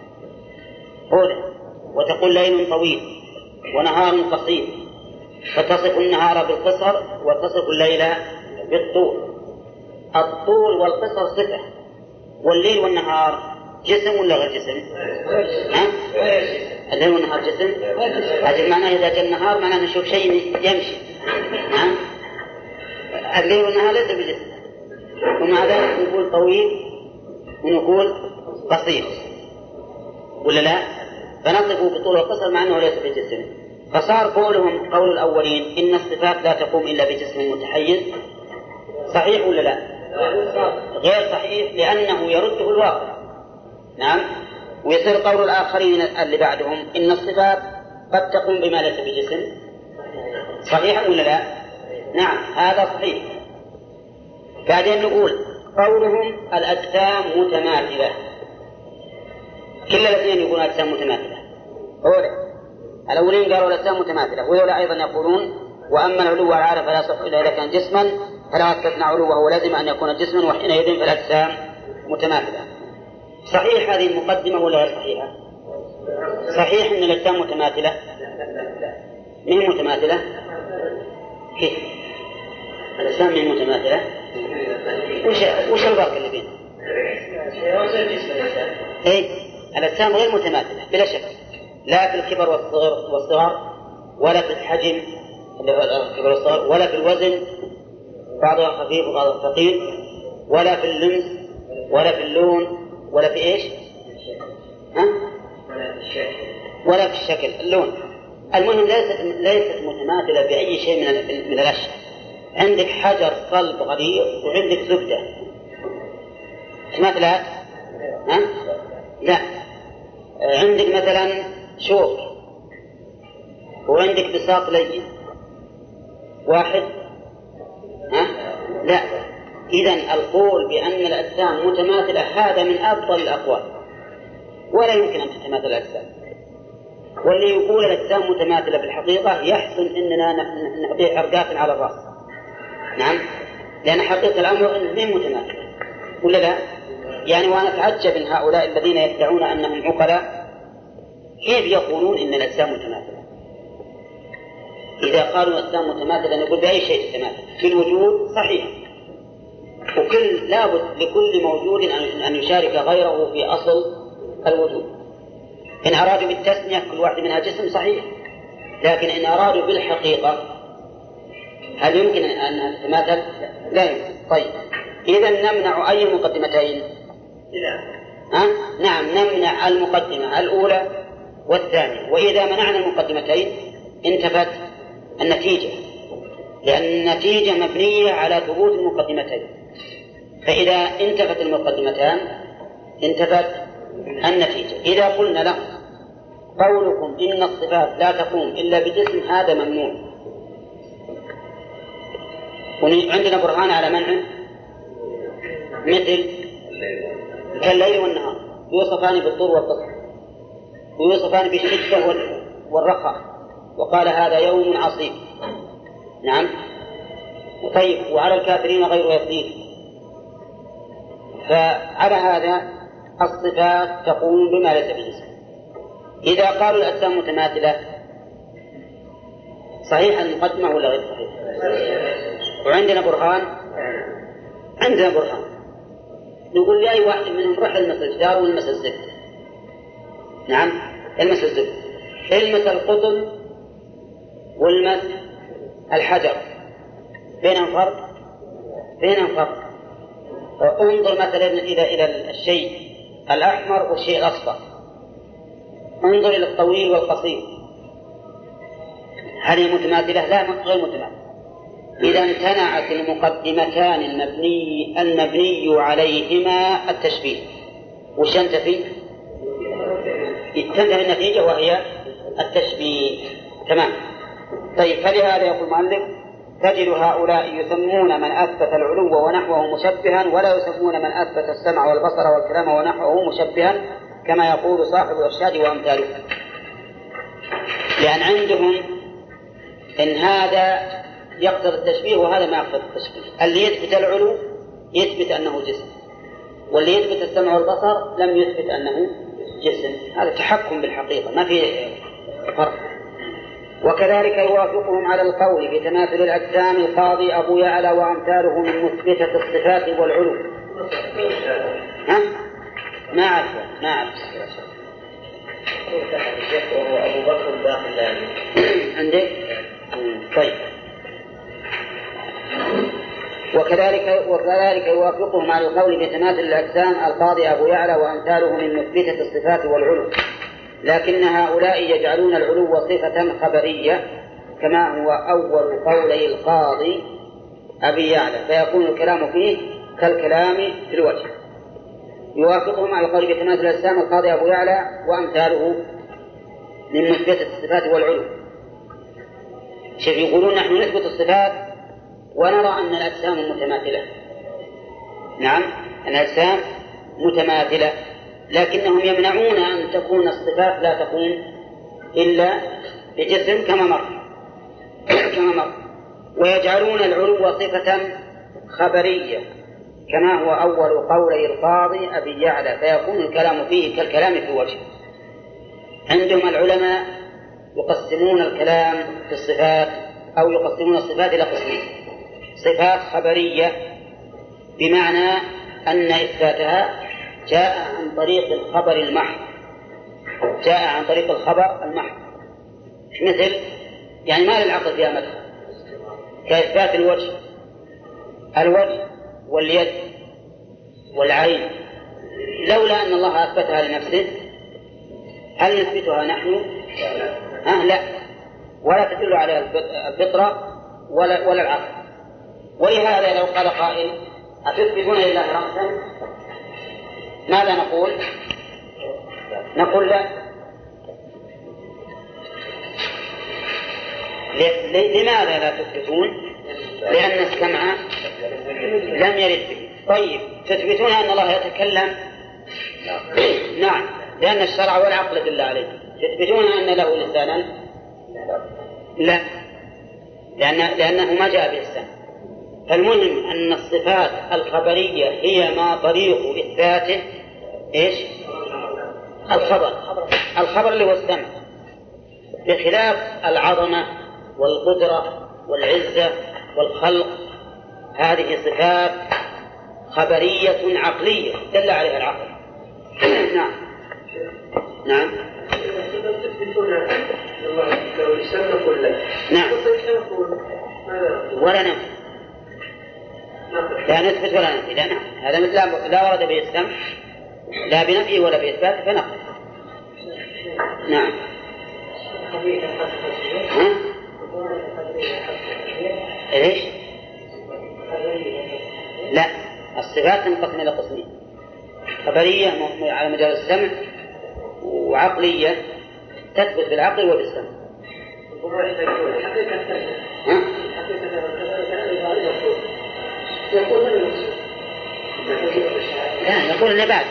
وتقول ليل طويل ونهار قصير، فتصف النهار بالقصر وتصف الليل بالطول. الطول والقصر صفة، والليل والنهار جسم ولا غير جسم؟ الليل والنهار جسم؟ هذا معناه إذا جاء النهار معناه نشوف شيء يمشي. نعم، الليل والنهار ليس بجسم، ومع ذلك نقول طويل ونقول قصير ولا لا؟ فنصفه بالطول والقصر مع أنه ليس بجسم. فصار قولهم قول الأولين إن الصفات لا تقوم إلا بجسم متحيز صحيح ولا لا؟ غير صحيح، لأنه يرده الواقع. نعم، ويصير قول الآخرين اللي بعدهم إن الصفات قد تقوم بما ليس بجسم صحيح ولا لا؟ نعم، هذا صحيح. بعدين نقول قولهم الأجسام متماثلة، كل الاثنين يقولون أجسام متماثلة. الأولين قالوا الأجسام متماثلة، وهؤلاء أيضا يقولون وأما العلو والعالى فلا يصح إلا إذا كان جسما، فلا أثبتنا علوه ولازم أن يكون جسما، وحينئذ فالأجسام متماثلة. صحيح هذه المقدمة ولا غير صحيحة؟ صحيح أن الأجسام متماثلة. مين متماثلة؟ كيف؟ الأجسام مين متماثلة؟ وش الفرق اللي بينهم؟ إيه؟ الأجسام غير متماثلة بلا شك، لا في الكبر والصغر ولا في الحجم الكبر والصغر ولا في الوزن، بعضها خفيف وبعضها ثقيل، ولا في اللمس ولا في اللون ولا في إيش؟ ولا في الشكل اللون. المهم ليست متماثلة بأي شيء من الأشياء. عندك حجر صلب غليظ وعندك زبدة، تماثلات؟ لا. عندك مثلا شوك وعندك بساط لين، واحد؟ لا. إذن القول بأن الأجسام متماثلة هذا من أفضل الأقوال، ولا يمكن أن تتماثل الأجسام. واللي يقول الأجسام متماثلة بالحقيقة يحسن أننا نعطيه عرقات على الرأس. نعم، لأن حقيقة الأمر أنهم متماثلة ولا لا؟ يعني وأنا أتعجب من هؤلاء الذين يدعون أنهم عقلاء كيف يقولون إن الأجسام متماثلة. إذا قالوا الأجسام متماثلة نقول بأي شيء تتماثل؟ في الوجود صحيح، وكل لابد لكل موجود أن يشارك غيره في أصل الوجود. إن أرادوا بالتسمية كل واحد منها جسم صحيح، لكن إن أرادوا بالحقيقة هل يمكن أن تتماثل؟ لا يمكن. طيب إذا نمنع أي مقدمتين؟ نعم، نمنع المقدمة الأولى والثانية. وإذا منعنا المقدمتين انتفت النتيجة، لأن النتيجة مبنية على ثبوت المقدمتين. فإذا انتفت المقدمتان انتفت النتيجة. إذا قلنا له قولكم إن الصفات لا تقوم إلا بجسم هذا ممنوع، وعندنا برهان على منعه، مثل كالليل والنهار يوصفان بالطول والقصر، ويوصفان بالشدة والرخاء، وقال هذا يوم عصيب. نعم. طيب وعلى الكافرين غير يسير. فعلى هذا الصفات تقوم بما ليس بجسم. إذا قالوا الأجسام متماثلة صحيح المقدمة ولا غير صحيح؟ وعندنا برهان، عندنا برهان نقول لأي واحد منهم رح المس الجدار والمس الزبد. نعم، المس الزبد، المس القطن والمس الحجر، بينهم فرق؟ بينهم فرق. انظر مثلا إلى الشيء الأحمر والشيء الأصفر، انظر إلى الطويل والقصير، هل هي متماثلة؟ لا، غير متماثلة. إذا امتنعت المقدمتان المبني عليهما التشبيه، وش ينتفي؟ تنتهي النتيجة وهي التشبيه. تمام. طيب فلهذا يقول المؤلف تجد هؤلاء يسمون من أثبت العلو ونحوه مشبها، ولا يسمون من أثبت السمع والبصر والكلام ونحوه مشبها، كما يقول صاحب الإرشاد وأمثاله. لأن عندهم إن هذا يقتضي التشبيه وهذا ما يقتضي التشبيه. اللي يثبت العلو يثبت أنه جسم، واللي يثبت السمع والبصر لم يثبت أنه جسم. هذا تحكم بالحقيقة، ما في فرق. وكذلك يوافقهم على القول بتماثل الأجسام القاضي أبو يعلى وأمثاله من مثبتة الصفات والعلو. ها؟ ما أعرف وهو أبو بكر الباقلاني عندك؟ طيب. وكذلك يوافقهم على القول بتماثل الأجسام القاضي أبو يعلى وأمثاله من مثبتة الصفات والعلو، لكن هؤلاء يجعلون العلو صفة خبرية كما هو أول قولي القاضي أبي يعلى، فيكون الكلام فيه كالكلام في الوجه. يوافقهم على القول بتماثل الأجسام القاضي أبو يعلى وأمثاله من مثبتة الصفات والعلو. شوف، يقولون نحن نثبت الصفات ونرى أن الأجسام متماثلة. نعم، الأجسام متماثلة، لكنهم يمنعون أن تكون الصفات لا تكون إلا بجسم كما مر، ويجعلون العلو صفة خبرية كما هو أول قولي القاضي أبي يعلى، فيكون الكلام فيه كالكلام في وجه. عندهم العلماء يقسمون الكلام في الصفات أو يقسمون الصفات إلى قسمين: صفات خبرية بمعنى أن إثباتها جاء عن طريق الخبر المحض، مثل يعني ما للعقل فيها مثل كإثبات الوجه واليد والعين، لولا أن الله أثبتها لنفسه هل نثبتها نحن؟ لا، ولا تدل عليها الفطرة ولا العقل. ولهذا لو قال قائل أتثبتون لله رأسا، ماذا نقول؟ نقول لا. لماذا لا تثبتون؟ لأن السمع لم يرد به. طيب، تثبتون أن الله يتكلم؟ نعم، لأن الشرع والعقل دل عليه. تثبتون أن له لسانا؟ لا، لأنه ما جاء به السمع. فالمهم أن الصفات الخبرية هي ما طريق إثباته إيش؟ الخبر اللي هو السمع، بخلاف العظمة والقدرة والعزة والخلق، هذه صفات خبرية عقلية دل عليها العقل. نعم ولا نفي، لا نثبت ولا نفي، لا. هذا لا ورد به السمع لا بنفي ولا بإثبات، فنقل. نعم. إيش؟ لا، الصفات تنقسم إلى قسمين: خبرية على مجال السمع، وعقلية تثبت بالعقل وبالسمع. لا، يقول إن بعد.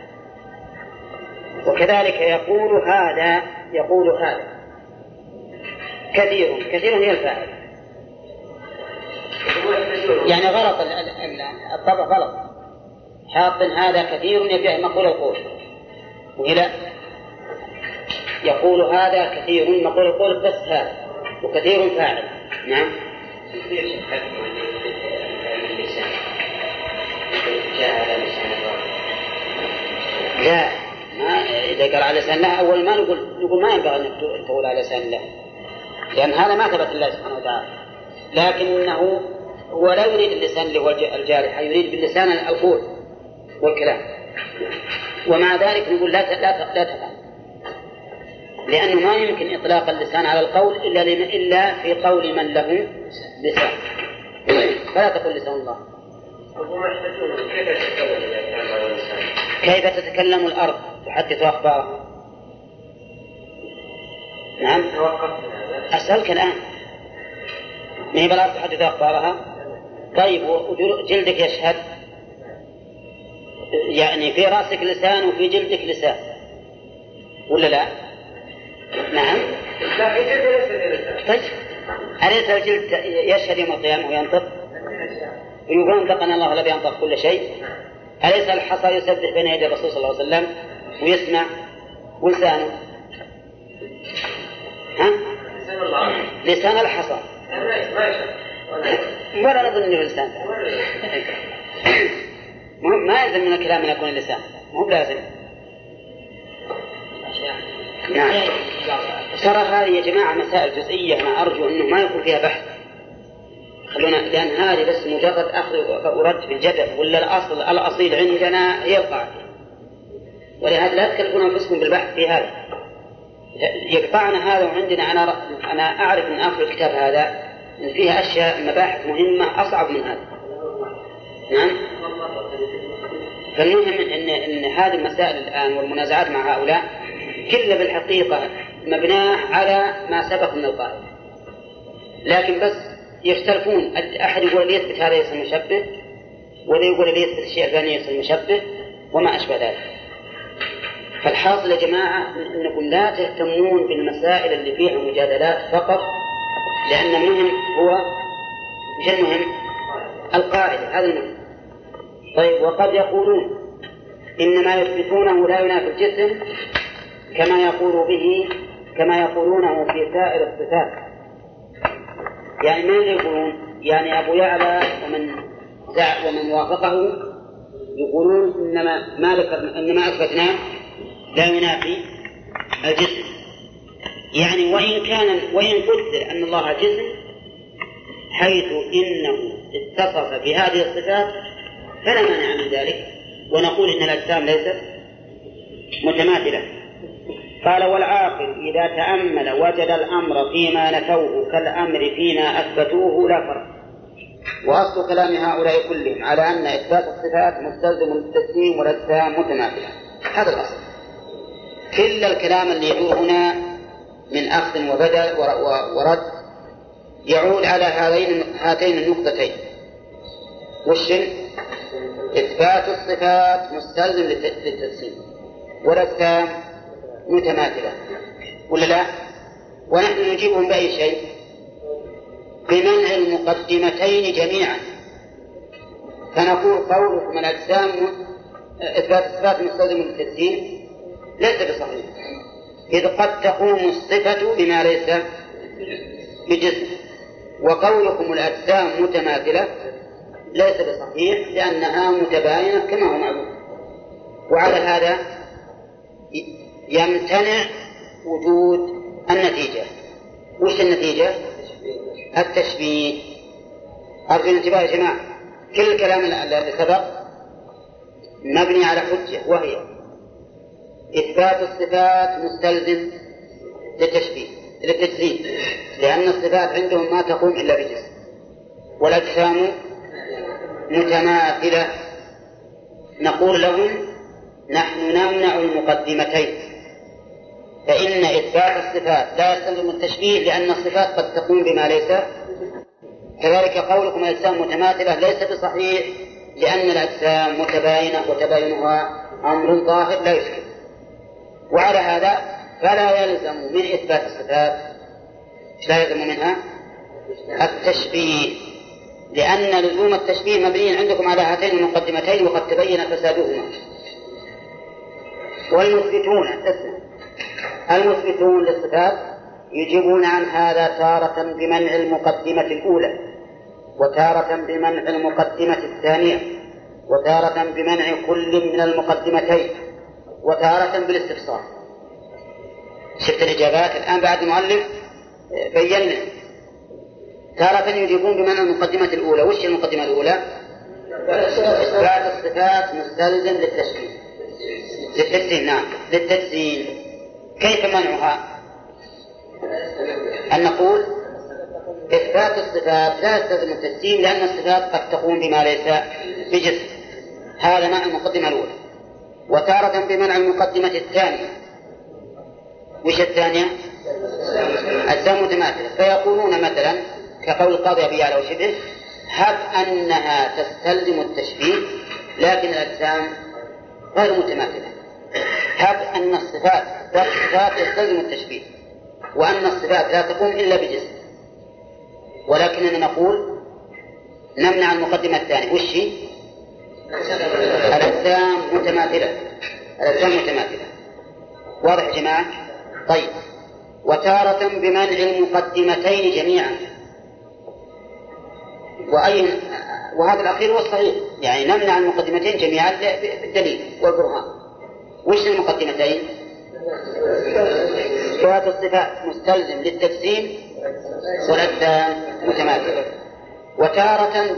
وكذلك يقول هذا كثير هي الفاعل، يعني غلط الطبع غلط، حاط هذا كثير يبيع مقول القول، ولا يقول هذا كثير مقول القول بس هذا، وكثير فاعل. نعم. لا، إذا قال على لسان الله أول ما نقول ما ينبغي أن تقول على لسان الله، لأن هذا ما ثبت الله سبحانه وتعالى، لكنه هو لا يريد اللسان اللي هو الجارح، يريد باللسان القول والكلام. ومع ذلك نقول لا تفعل، لأنه ما يمكن إطلاق اللسان على القول إلا في قول من له لسان، فلا تقول لسان الله. كيف تتكلم الأرض تحدث أخبارها؟ نعم، أسألك الآن، ما هي بالأرض تحدث أخبارها؟ طيب، جلدك يشهد، يعني في رأسك لسان وفي جلدك لسان، ولا لا؟ نعم. طيب، أليس الجلد يشهد يوم القيامة وينطق؟ يقول انطقنا الله الذي ينطق كل شيء. أليس الحصى يسبح بين يدي الرسول صلى الله عليه وسلم ويسمع ولسانه؟ ها؟ لسان الحصى ولا نظن أنه لسان. ما يلزم من الكلام أن يكون اللسان، مو لازم. نعم. ترى هذه يا جماعة مسائل جزئية، أنا أرجو أنه ما يكون فيها بحث، خلونا، لأن هذه بس مجرد أخذ ورد بالجدل، ولا الأصيل عندنا هي القاعدة، ولهذا لا تكلفون أنفسكم بالبحث في هذا. يقطعنا هذا وعندنا أنا أعرف من آخر الكتاب هذا إن فيها أشياء مباحث مهمة أصعب من هذا. نعم. فالمهم إن هذه المسائل الآن والمنازعات مع هؤلاء كلها بالحقيقة مبناه على ما سبق من القاعدة، لكن بس يختلفون. أحد يقول لي يثبت هذا يصير مشبه، ولا يقول لي يثبت الشيء الثاني يصير مشبه، وما أشبه ذلك. فالحاصل يا جماعة أنكم لا تهتمون بالمسائل اللي فيها مجادلات فقط، لأن المهم هو مش المهم القاعدة، هذا المهم. طيب، وقد يقولون إنما يثبتونه لا ينافي الجسم كما يقولونه في سائر الصفات. يعني ما يقولون؟ يعني أبو يعلى ومن وافقه يقولون إنما أثبتناه لا ينافي الجسم. يعني وإن قدر أن الله جسم، حيث إنه اتصف بهذه الصفات فلا مانع من ذلك، ونقول إن الأجسام ليست متماثلة. قال: والعاقل إذا تأمل وجد الأمر فيما نفوه كالأمر فينا أثبتوه لا فرق. وأصل كلام هؤلاء كلهم على أن إثبات الصفات مستلزم للتسليم والأجسام متماثلة. هذا الأصل. كل الكلام اللي يدور هنا من أخذ وبدل ورد يعود على هاتين النقطتين. والشن إثبات الصفات مستلزم للتسليم والأجسام متماثلة، ولا لا؟ ونحن نجيبهم بأي شيء؟ بمنع المقدمتين جميعا. فنقول قولكم الأجسام إثبات الصفات مستلزم للتسليم ليس بصحيح، إذ قد تقوم الصفة بما ليس بجسم. وقولكم الأجسام متماثلة ليس بصحيح، لأنها متباينة كما هو معلوم. وعلى هذا يمتنع وجود النتيجة. وش النتيجة؟ التشبيه. أرجو الانتباه يا جماعة، كل الكلام الذي سبق مبني على حجة، وهي إثبات الصفات مستلزم للتجسيم، لأن الصفات عندهم ما تقوم إلا بجسم، والأجسام متماثلة. نقول لهم نحن نمنع المقدمتين، فإن إثبات الصفات لا يستلزم التشبيه، لأن الصفات قد تقوم بما ليس. كذلك قولكم الأجسام متماثلة ليس بصحيح، لأن الأجسام متباينة، وتباينها أمر ظاهر لا يشكل. وعلى هذا فلا يلزم من إثبات الصفات لا يلزم منها التشبيه، لأن لزوم التشبيه مبني عندكم على هاتين المقدمتين وقد تبين فسادهما. المثبتون للصفات يجيبون عن هذا تارة بمنع المقدمة الأولى، وتارة بمنع المقدمة الثانية، وتارة بمنع كل من المقدمتين، وتارة بالاستفسار. شفت الإجابات الآن بعد المؤلف بينا. تارة يجيبون بمنع المقدمة الأولى. وش المقدمة الأولى؟ إثبات الصفات مستلزم للتجسيم. نعم، للتجسيم. كيف منعها؟ أن نقول إثبات الصفات لا يستلزم التجسيم، لأن الصفات قد تقوم بما ليس بجسم. هذا معنى المقدمة الأولى. وتارة بمنع المقدمة الثانية. وش الثانية؟ أجسام متماثلة. فيقولون مثلا كقول القاضي أبي يعلى وشبه: هب أنها تستلزم التشبيه لكن الأجسام غير متماثلة. هب أن الصفات تستلزم التشبيه، وأن الصفات لا تقوم إلا بجسم. ولكننا نقول نمنع المقدمة الثانية. وش هي؟ الأجسام متماثلة. الأجسام متماثلة. واضح يا جماعة؟ طيب. وتارة بمنع المقدمتين جميعا. وهذا الأخير هو الصحيح، يعني نمنع المقدمتين جميعا بالدليل والبرهان. وش المقدمتين؟ إثبات الصفات مستلزم للتجسيم والأجسام متماثلة. وتارة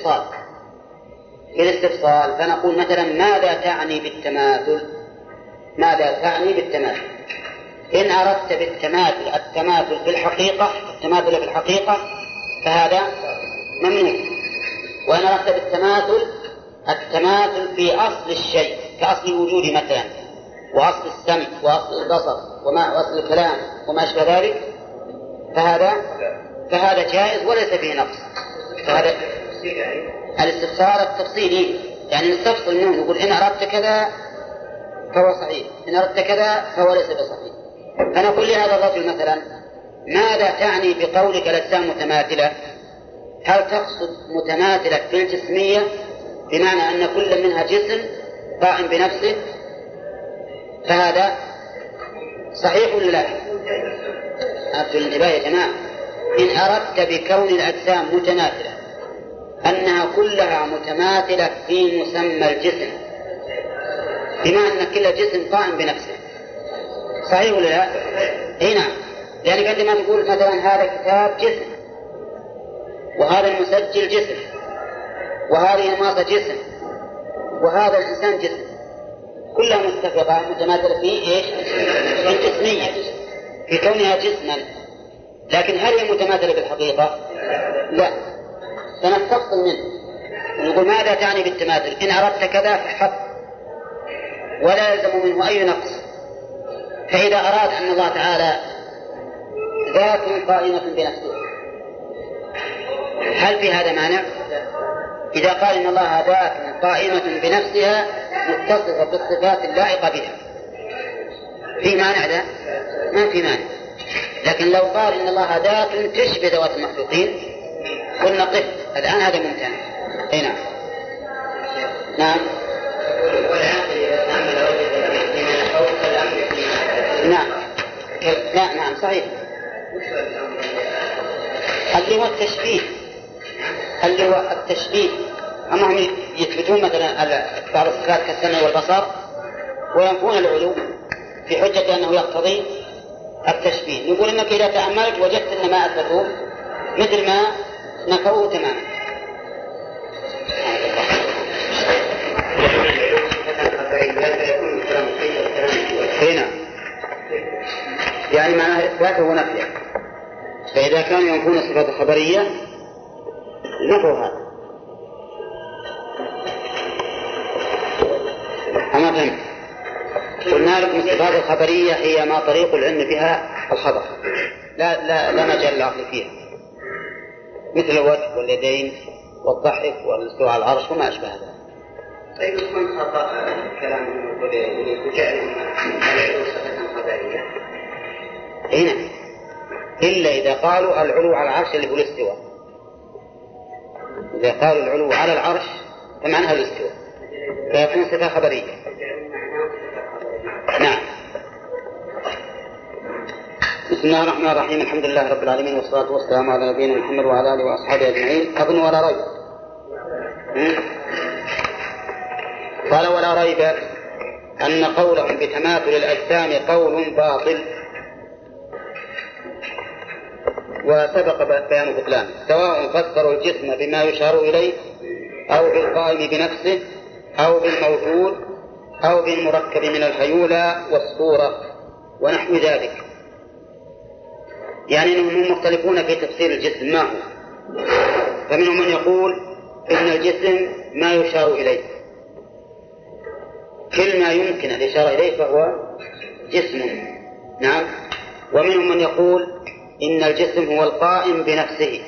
بالاستفصال فنقول مثلا ماذا تعني بالتماثل؟ ماذا تعني بالتماثل؟ إن أردت بالتماثل التماثل في الحقيقة فهذا ممنوع. وإن أردت بالتماثل التماثل في أصل الشيء كأصل الوجود مثلا، وأصل السمع وأصل البصر وأصل الكلام وما أشبه ذلك، فهذا جائز وليس فيه نقص. فهذا الاستفسار التفصيلي، يعني نستفصل منه نقول إن أردت كذا فهو صحيح، إن أردت كذا فهو ليس بصحيح. فنقول لهذا الرجل مثلا ماذا تعني بقولك الأجسام متماثلة؟ هل تقصد متماثلة في الجسمية بمعنى أن كل منها جسم قائم بنفسه؟ فهذا صحيح ولا لا؟ أرجو الانتباه يا جماعة. إن أردت بكون الأجسام متماثلة أنها كلها متماثلة في مسمى الجسم بمعنى أن كل جسم قائم بنفسه، صحيح ولا لا؟ هنا يعني عندما نقول مثلا هذا كتاب جسم، وهذا المسجل جسم، وهذه الماطة جسم، وهذا الإنسان جسم، كلها متفقة متماثلة في إيش؟ في الجسمية، في كونها جسما. لكن هل هي متماثلة بالحقيقة؟ لا. سنستفصل منه ونقول ماذا تعني بالتماثل؟ إن أردت كذا فحق ولا يلزم منه أي نقص. فإذا أراد أن الله تعالى ذات قائمة بنفسه هل في هذا مانع؟ إذا قال إن الله ذات قائمة بنفسها متصفة بالصفات اللائقة بها في مانع؟ لا، ما في مانع. لكن لو قال إن الله ذات تشبه ذوات المخلوقين قلنا قف الآن هذا ممتنع. أي نعم. نعم نعم نعم صحيح. اللي هو التشبيه أنهم يثبتون مثلا بعض الصفات كالسمع والبصر وينفون العلو بحجة أنه يقتضي التشبيه. نقول إنك إذا تأملت وجدت أن ما أثبتوه مثل ما نفوه تماما. هنا يعني معناه إثباته ونفيه. فإذا كانوا ينفون الصفات الخبرية نفوا هذا. أما فهمت؟ قلنا لكم الصفات الخبرية هي ما طريق العلم بها الخبر، لا مجال العقل فيها، مثل الوجه واليدين والضحك والاستواء على العرش وما أشبه ذلك. طيب يكون خطأ كلامهم وجعلهم العلو صفة خبرية هنا إلا إذا قالوا العلو على العرش اللي هو الاستواء. إذا قالوا العلو على العرش فمعناها الاستواء فيكون صفة خبرية. نعم. بسم الله الرحمن الرحيم. الحمد لله رب العالمين والصلاة والسلام على نبينا محمد وعلى آله وأصحابه أجمعين. أظن ولا ريب. قال ولا ريب أن قولهم بتماثل الأجسام قول باطل وسبق بيان بطلانه، سواء فسروا الجسم بما يشار إليه أو بالقائم بنفسه أو بالموجود أو بالمركب من الهيولى والصورة ونحو ذلك. يعني أنهم مختلفون في تفسير الجسم ما هو. فمنهم من يقول إن الجسم ما يشار إليه، كل ما يمكن الإشارة إليه فهو جسم. نعم. ومنهم من يقول إن الجسم هو القائم بنفسه،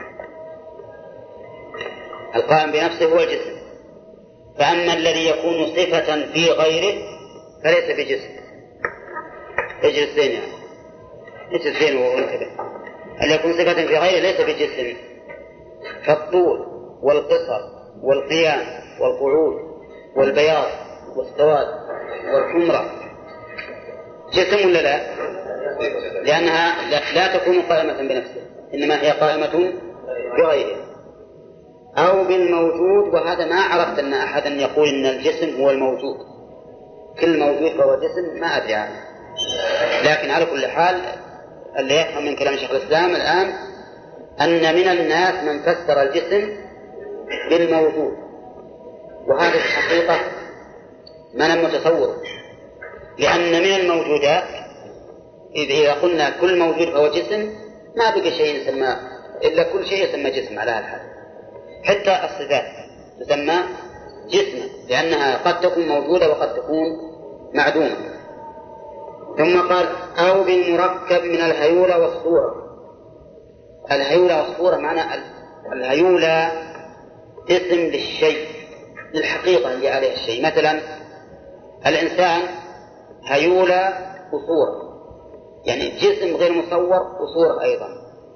القائم بنفسه هو الجسم، فأما الذي يكون صفة في غيره فليس بجسم. اجلس زين يعني، اجلس زين وانتبه. أن يكون صفة في غيره ليس بجسم. فالطول والقصر والقيام والقعود والبياض والسواد والحمرة جسم ولا لا؟ لأنها لا تكون قائمة بنفسه، إنما هي قائمة بغيره أو بالموجود. وهذا ما عرفت أن أحدا يقول إن الجسم هو الموجود، كل موجود فهو جسم، ما أدري عنه. لكن على كل حال اللي يفهم من كلام شيخ الإسلام الآن أن من الناس من فسر الجسم بالموجود، وهذا الحقيقة ما أنا متصور، لأن من الموجودات إذا قلنا كل موجود فهو جسم ما بقى شيء يسمى إلا كل شيء يسمى جسم على الحال. حتى الصفات تسمى جسما لأنها قد تكون موجودة وقد تكون معدومة. ثم قال أو بالمركب من الهيولة والصورة. الهيولة والصورة معنى الهيولة اسم للشيء، للحقيقة اللي عليه الشيء. مثلا الإنسان هيولة وصورة، يعني جسم غير مصور وصورة أيضا.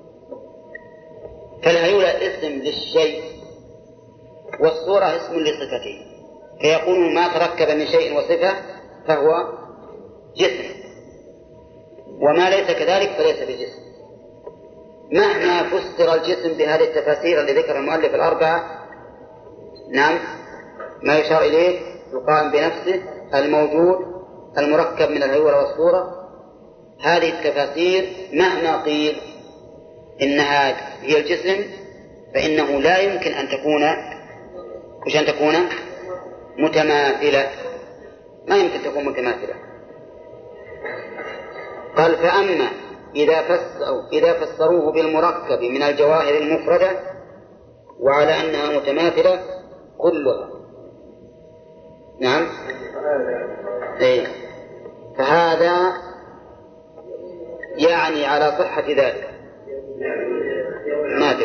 فالهيولة اسم للشيء والصورة اسم لصفته، فيقول ما تركب من شيء وصفة فهو جسم، وما ليس كذلك فليس بجسم. مهما فسر الجسم بهذه التفاسير اللي ذكر المؤلف الأربعة، نعم، ما يشار إليه القائم بنفسه، الموجود، المركب من الهيولة والصورة، هذه التفاسير مهما قيل إنها هي الجسم فإنه لا يمكن أن تكون متماثلة، ما يمكن تكون متماثلة. قال فأما إذا فسروه بالمركب من الجواهر المفردة وعلى أنها متماثلة كلها، نعم، فهذا يعني على صحة ذلك ما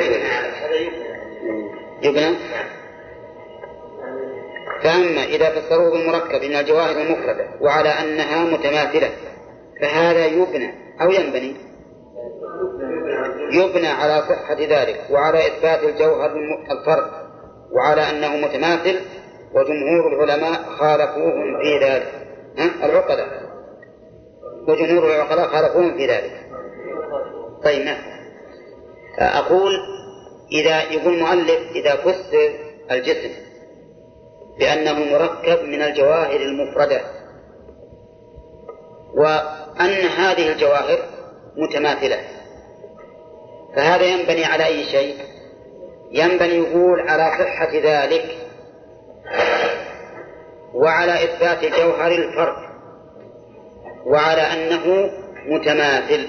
يبنى. فأما إذا فسروه بالمركب من الجواهر المفردة وعلى أنها متماثلة فهذا يبنى أو ينبني، يبنى على صحة ذلك وعلى إثبات الجوهر الفرد وعلى أنه متماثل، وجمهور العلماء خالفوهم في ذلك. وجمهور العقلاء خالفوهم في ذلك. طيب أقول إذا يقول المؤلف إذا فسر الجسم بأنه مركب من الجواهر المفردة وأن هذه الجواهر متماثلة، فهذا ينبني على أي شيء؟ ينبني يقول على صحة ذلك وعلى إثبات جوهر الفرد وعلى أنه متماثل.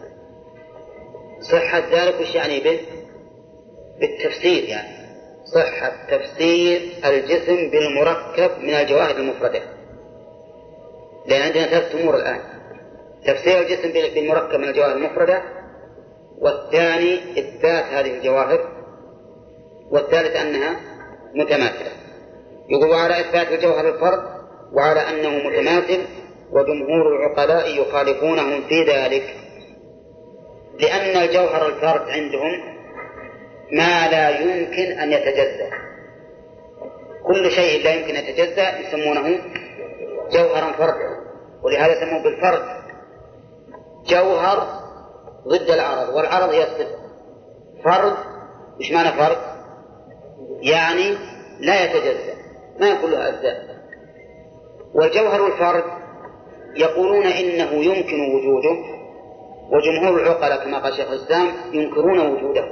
صحة ذلك وش يعني به؟ بالتفسير، يعني صحة تفسير الجسم بالمركب من الجواهر المفردة، لأن عندنا ثلاث أمور الآن: تفسير الجسم بالمركب من الجواهر المفردة، والثاني إثبات هذه الجواهر، والثالث أنها متماثلة. يقول على إثبات الجوهر الفرد وعلى أنه متماثل، وجمهور العقلاء يخالفونهم في ذلك، لأن الجوهر الفرد عندهم ما لا يمكن أن يتجزأ. كل شيء لا يمكن أن يتجزأ يسمونه جوهرا فردا، ولهذا يسموه بالفرد. جوهر ضد العرض، والعرض هي الصفة. فرد مش معنى فرد؟ يعني لا يتجزأ، ما يكون له أجزاء. والجوهر الفرد يقولون إنه يمكن وجوده، وجمهور العقلاء كما قال شيخ الإسلام ينكرون وجوده،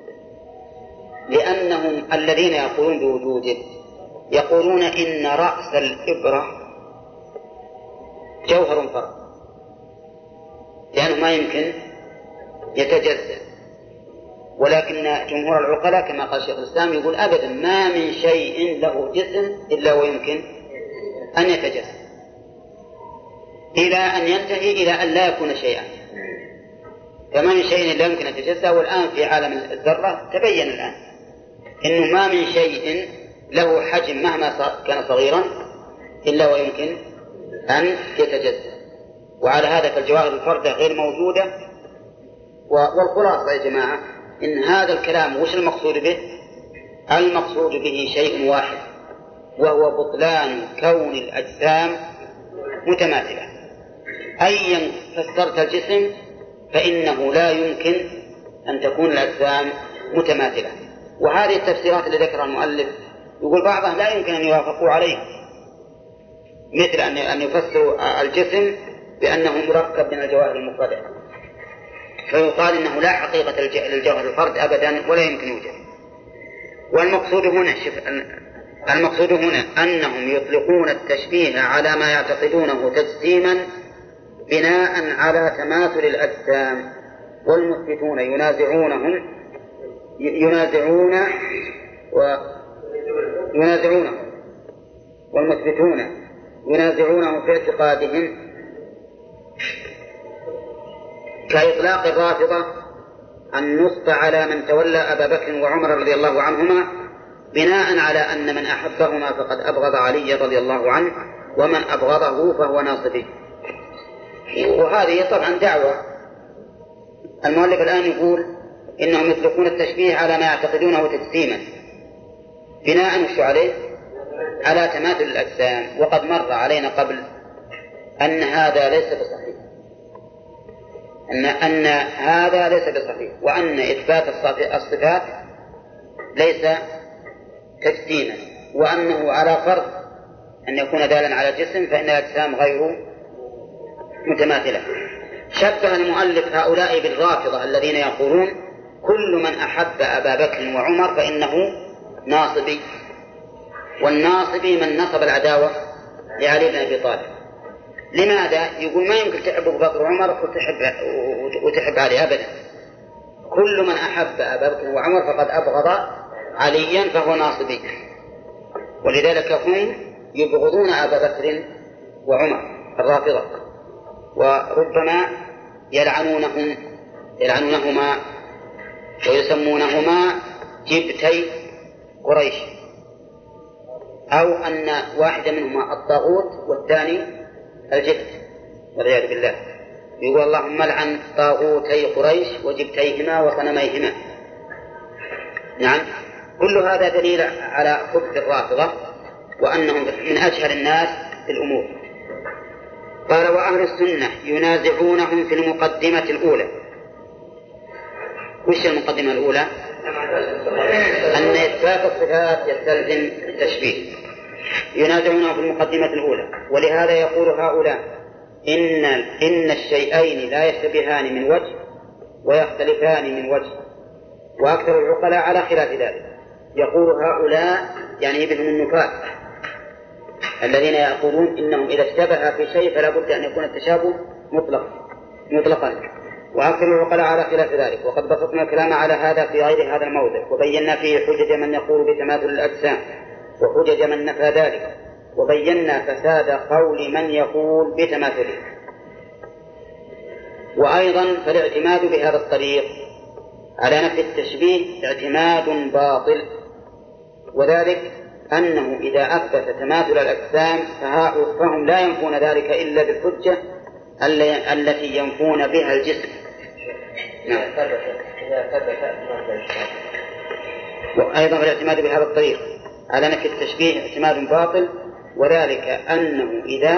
لأنهم الذين يقولون بوجوده يقولون إن رأس الإبرة جوهر فرد، لأنه ما يمكن يتجزأ. ولكن جمهور العقلاء كما قال شيخ الإسلام يقول أبدا ما من شيء له جسم إلا ويمكن أن يتجزأ، إلى أن ينتهي إلى أن لا يكون شيئا. فما من شيء لا يمكن أن يتجزأ. والآن في عالم الذرة تبين الآن إنه ما من شيء له حجم مهما كان صغيرا إلا ويمكن أن يتجزأ. وعلى هذا فالجواهر الفردة غير موجودة والخلاصة يا جماعة إن هذا الكلام وش المقصود به؟ المقصود به شيء واحد، وهو بطلان كون الأجسام متماثلة. أيا فسرت الجسم فإنه لا يمكن أن تكون الأجسام متماثلة. وهذه التفسيرات اللي ذكرها المؤلف يقول بعضها لا يمكن أن يوافقوا عليها، مثل أن يفسروا الجسم بأنه مركب من الجواهر المفردة، فيقال إنه لا حقيقة للجوهر الفرد أبدا ولا يمكن وجوده. المقصود هنا أنهم يطلقون التشبيه على ما يعتقدونه تجسيما بناء على تماثل الأجسام، والمثبتون والمثبتون ينازعونه في اعتقادهم، كإطلاق الرافضة النصب على من تولى أبا بكر وعمر رضي الله عنهما بناء على أن من أحبهما فقد أبغض علي رضي الله عنه ومن أبغضه فهو ناصبي. وهذه طبعا دعوة. المؤلف الآن يقول إنهم يطلقون التشبيه على ما يعتقدونه تجسيما بناء عليه على تماثل الأجسام، وقد مر علينا قبل أن هذا ليس بصحيح، أن هذا ليس بصحيح، وأن إثبات الصفات ليس تجسيما، وأنه على فرض أن يكون دالا على الجسم فإن الأجسام غير متماثلة. شبه المؤلف هؤلاء بالرافضة الذين يقولون كل من أحب أبا بكر وعمر فإنه ناصبي، والناصبي من نصب العداوة لعلي بن أبي طالب. لماذا؟ يقول ما يمكن تحب أبو بكر وعمر وتحب علي أبدا، كل من أحب أبا بكر وعمر فقد أبغض عليا فهو ناصبي، ولذلك هم يبغضون أبا بكر وعمر الرافضة، وربما يلعنونهما ويسمونهما جبتي قريش، أو أن واحد منهما الطاغوت والثاني الجبت والعياذ بالله. يقول اللهم لعن طاغوتي قريش وجبتيهما وصنميهما. نعم، كل هذا دليل على خبث الرافضة وأنهم من أجهل الناس في الأمور. قال وأهل السنة ينازعونهم في المقدمة الأولى. وش المقدمة الأولى؟ أن إثبات الصفات يستلزم التشبيه. ينازعونه في المقدمة الأولى، ولهذا يقول هؤلاء إن الشيئين لا يشتبهان من وجه ويختلفان من وجه، وأكثر العقلاء على خلاف ذلك. يقول هؤلاء يعني بهم النفاة الذين يقولون إنهم إذا اشتبه في شيء فلا بد أن يكون التشابه مطلقا، وأكثر العقلاء على خلاف ذلك. وقد بسطنا الكلام على هذا في غير هذا الموضع، وبينا فيه حجج من يقول بتماثل الأجسام وحجج من نفى ذلك، وبينا فساد قول من يقول بتماثله. وأيضا فالاعتماد بهذا الطريق على نفي التشبيه اعتماد باطل، وذلك أنه إذا أثبت تماثل الأجسام فهم لا ينفون ذلك إلا بالحجة التي ينفون بها الجسم. نعم. وأيضا الاعتماد بهذا الطريق على نفي التشبيه اعتماد باطل، وذلك أنه إذا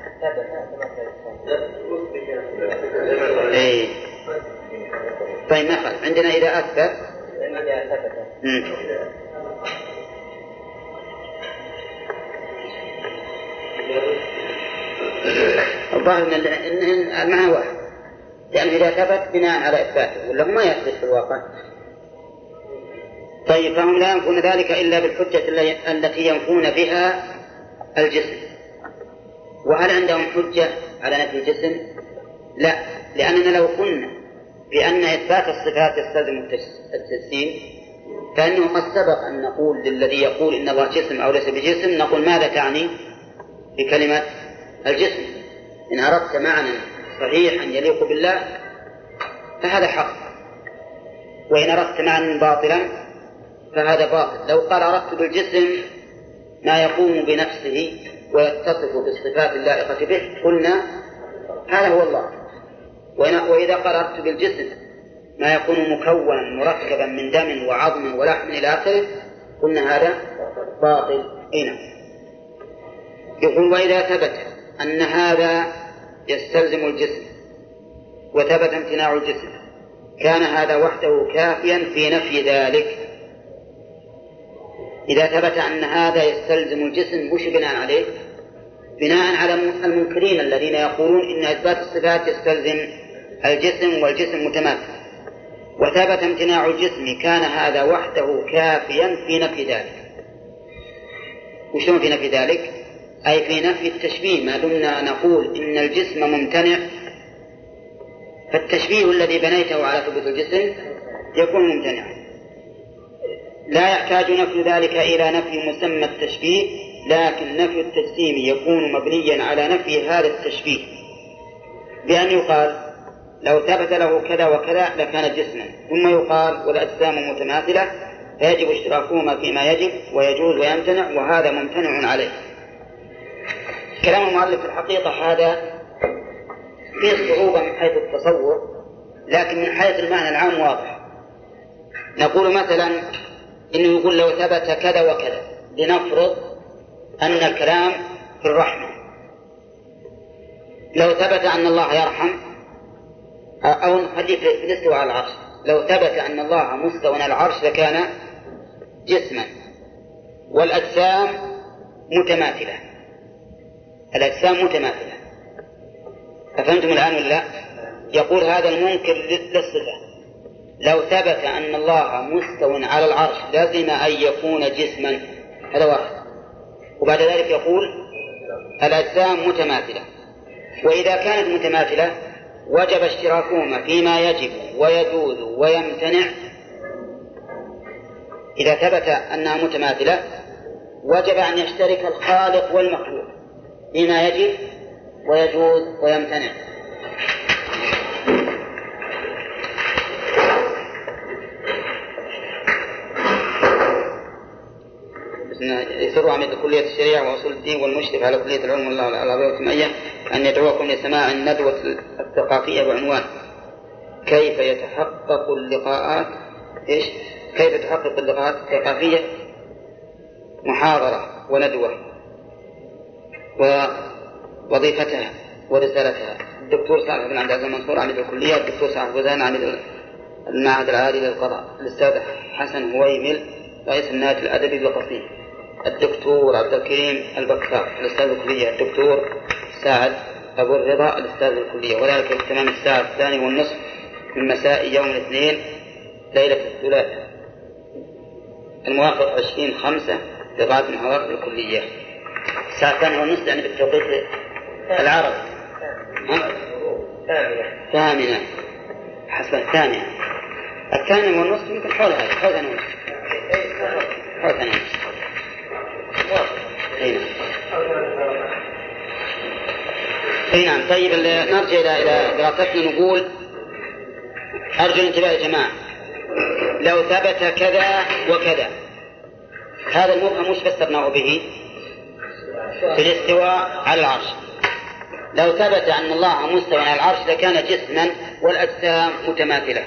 طيب نقل عندنا إذا أثبت الظاهر أن المعنى واحد، لأنه إذا ثبت بناء على إثباته ولا ما يثبت في الواقع. طيب فهم لا ينفون ذلك إلا بالحجة التي ينفون بها الجسم. وهل عندهم حجة على نفي الجسم؟ لا، لأننا لو قلنا بأن إثبات الصفات يستلزم التجسيم فإنه قد سبق أن نقول للذي يقول إن الله جسم أو ليس بجسم، نقول ماذا تعني بكلمة الجسم؟ إن أردت معنى صحيحا يليق بالله فهذا حق، وإن أردت معنى باطلا فهذا باطل. لو قال أردت بالجسم ما يقوم بنفسه ويتصف بالصفات اللائقة به قلنا هذا هو الله، وإذا قال أردت بالجسم ما يكون مكونا مركبا من دم وعظم ولحم إلى آخره قلنا هذا باطل. هنا يقول وإذا ثبت أن هذا يستلزم الجسم وثبت امتناع الجسم كان هذا وحده كافيا في نفي ذلك. إذا ثبت أن هذا يستلزم الجسم وش بناء عليه؟ بناء على المنكرين الذين يقولون إن إثبات الصفات يستلزم الجسم والجسم متماثل، وثبت امتناع الجسم كان هذا وحده كافيا في نفي ذلك. وشلون في نفي ذلك؟ أي في نفي التشبيه. ما دمنا نقول إن الجسم ممتنع فالتشبيه الذي بنيته على ثبوت الجسم يكون ممتنعا. لا يحتاج نفي ذلك إلى نفي مسمى التشبيه، لكن نفي التجسيم يكون مبنيا على نفي هذا التشبيه بأن يقال لو ثبت له كذا وكذا لكان جسما، ثم يقال والأجسام متماثلة فيجب اشتراكهما فيما يجب ويجوز ويمتنع، وهذا ممتنع عليه. كلام المؤلف في الحقيقة هذا فيه صعوبة من حيث التصور، لكن من حيث المعنى العام واضح. نقول مثلا إنه يقول لو ثبت كذا وكذا، لنفرض أن الكلام في الرحمة، لو ثبت أن الله يرحم، أو نخليه في الاستواء على العرش، لو ثبت أن الله مستوى على العرش لكان جسما والأجسام متماثلة. الأجسام متماثلة، أفهمتم الآن ولا لا؟ يقول هذا المنكر للصفة لو ثبت أن الله مستوى على العرش لازم أن يكون جسما، هذا واحد. وبعد ذلك يقول الأجسام متماثلة، وإذا كانت متماثلة وجب اشتراكهما فيما يجب ويجوز ويمتنع. إذا ثبت أنها متماثلة وجب أن يشترك الخالق والمخلوق فيما يجب ويجوز ويمتنع. يسر عميد كلية الشريعة وأصول الدين والمشرف على كلية العلم والعربية والسمعية أن يدعوكم لسماع الندوة الثقافية بعنوان كيف يتحقق اللقاءات كيف تحقق اللقاءات الثقافية، محاضرة وندوة ووظيفتها ورسالتها. الدكتور صالح بن عبد العزيز المنصور عميد الكلية، الدكتور صالح بوزان عميد المعهد العالي للقضاء، الأستاذ حسن هويمل رئيس النادي الأدبي القصيم، الدكتور عبد الكريم البكار الأستاذ الكلية، الدكتور سعد أبو الرضا الأستاذ الكلية، وذلك في تمام الساعة 2:30 من مساء يوم الاثنين ليلة الثلاثاء الموافق 20/5 لقاءات محاضرات الكلية. الساعة 2:30 يعني بالتوقيت العربي. ثامنة حسب 2:30 يمكن حول هذا، حول 2:30. أي نعم. طيب نرجع إلى دراستنا. نقول أرجو الانتباه يا جماعة، لو ثبت كذا وكذا، هذا المفهم مش فسرناه به في الاستواء على العرش. لو ثبت أن الله مستوى على العرش لكان جسما والأجسام متماثلة،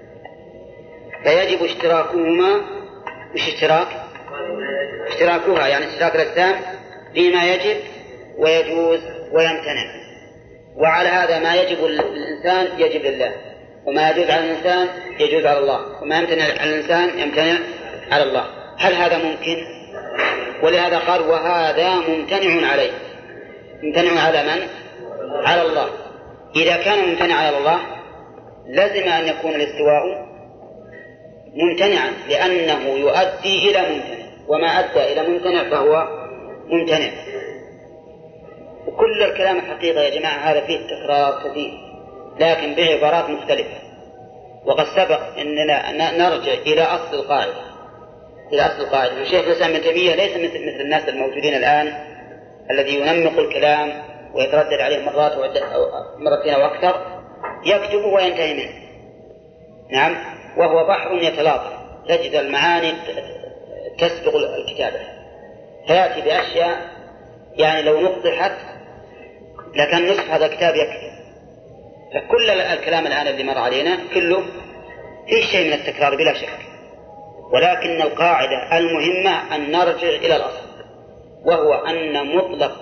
فيجب اشتراكهما. مش اشتراكها يعني اشتراك الأجسام فيما يجب ويجوز ويمتنع. وعلى هذا ما يجب للإنسان يجب لله، وما يجوز على الإنسان يجوز على الله، وما يمتنع على الإنسان يمتنع على الله. هل هذا ممكن؟ ولهذا قال وهذا ممتنع عليه. ممتنع على من؟ على الله. إذا كان ممتنع على الله لازم أن يكون الاستواء ممتنعا، لأنه يؤدي إلى ممتنع، وما أدى إلى ممتنع فهو ممتنع. وكل الكلام الحقيقة يا جماعة هذا فيه تكرار كثير لكن بعبارات مختلفة. وقد سبق أننا نرجع إلى أصل القاعدة. الشيخ الإسلام ابن تيمية ليس مثل الناس الموجودين الآن الذي ينمق الكلام ويتردد عليه مرتين أو أكثر، يكتب وينتهي منه. نعم، وهو بحر يتلاطم، تجد المعاني تسبق الكتابة، فيأتي بأشياء يعني لو نقضحت لكان نصف هذا الكتاب يكفي. فكل الكلام الآن اللي مر علينا كله في شيء من التكرار بلا شك، ولكن القاعدة المهمة أن نرجع إلى الأصل، وهو أن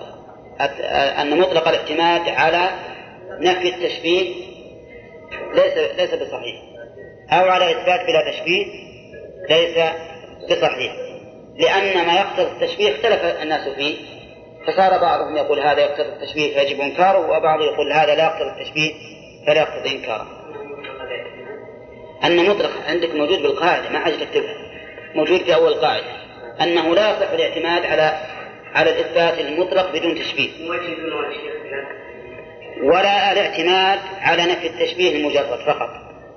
مطلق الاعتماد على نفي التشبيه ليس بصحيح، أو على إثبات بلا تشبيه ليس بصحيح، لأن ما يقتضي التشبيه اختلف الناس فيه، فصار بعضهم يقول هذا يقتضي التشبيه فيجب إنكاره، وبعض يقول هذا لا يقتضي التشبيه فلا يقتضي إنكاره. أن مطلق عندك موجود بالقاعدة، ما حاجة تكتبها، موجود في أول قاعدة أنه لا يصح الاعتماد على الإثبات المطلق بدون تشبيه، ولا الاعتماد على نفي التشبيه المجرد فقط.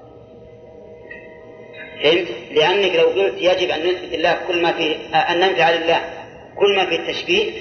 فهمت؟ لأنك لو قلت يجب أن نثبت الله أن ننفي على الله كل ما في التشبيه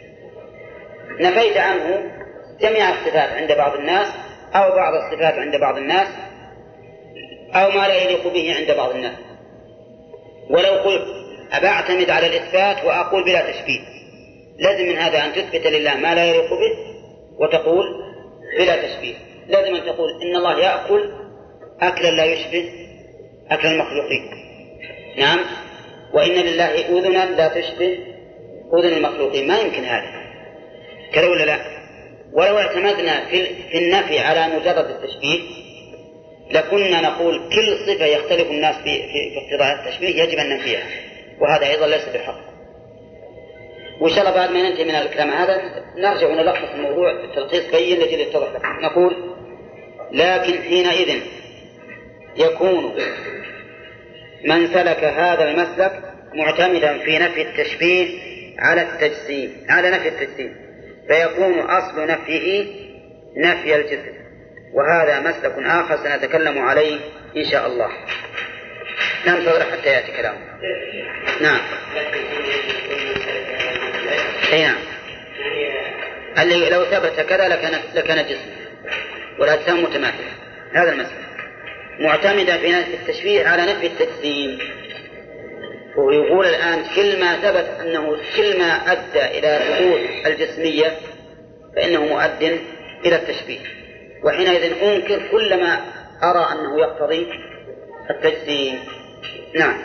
نفيت عنه جميع الصفات عند بعض الناس، أو بعض الصفات عند بعض الناس، أو ما لا يليق به عند بعض الناس. ولو قلت أبعتمد على الإثبات وأقول بلا تشبيه، لازم من هذا أن تثبت لله ما لا يليق به وتقول بلا تشبيه. لازم أن تقول إن الله يأكل أكلا لا يشبه أكل المخلوقين، نعم، وإن لله أذنا لا تشبه أذن المخلوقين. ما يمكن هذا كذا ولا لا؟ ولو اعتمدنا في النفي على مجرد التشبيه لكنا نقول كل صفة يختلف الناس في اقتضاء التشبيه يجب أن ننفيها، وهذا أيضا ليس بحق. وإن شاء الله بعد ما ننتهي من الكلام هذا نرجع ونلخص الموضوع بالتلخيص بين لجل يتضح لكم. نقول لكن حينئذ يكون من سلك هذا المسلك معتمدا في نفي التشبيه على نفي التجسيم، فيكون أصل نفيه نفي الجسم، وهذا مسلك آخر سنتكلم عليه إن شاء الله. نعم صدر حتى يأتي كلامه. نعم نعم، اللي لو ثبت كذا لكان جسم والأجسام متماثلة. هذا المسلك معتمدا في نفي التشبيه على نفي التجسيم، ويقول الآن كل ما ثبت أنه كل ما أدى إلى ثبوت الجسمية فإنه مؤد إلى التشبيه، وحينئذ أنكر كل ما أرى أنه يقتضي التجسيم. نعم.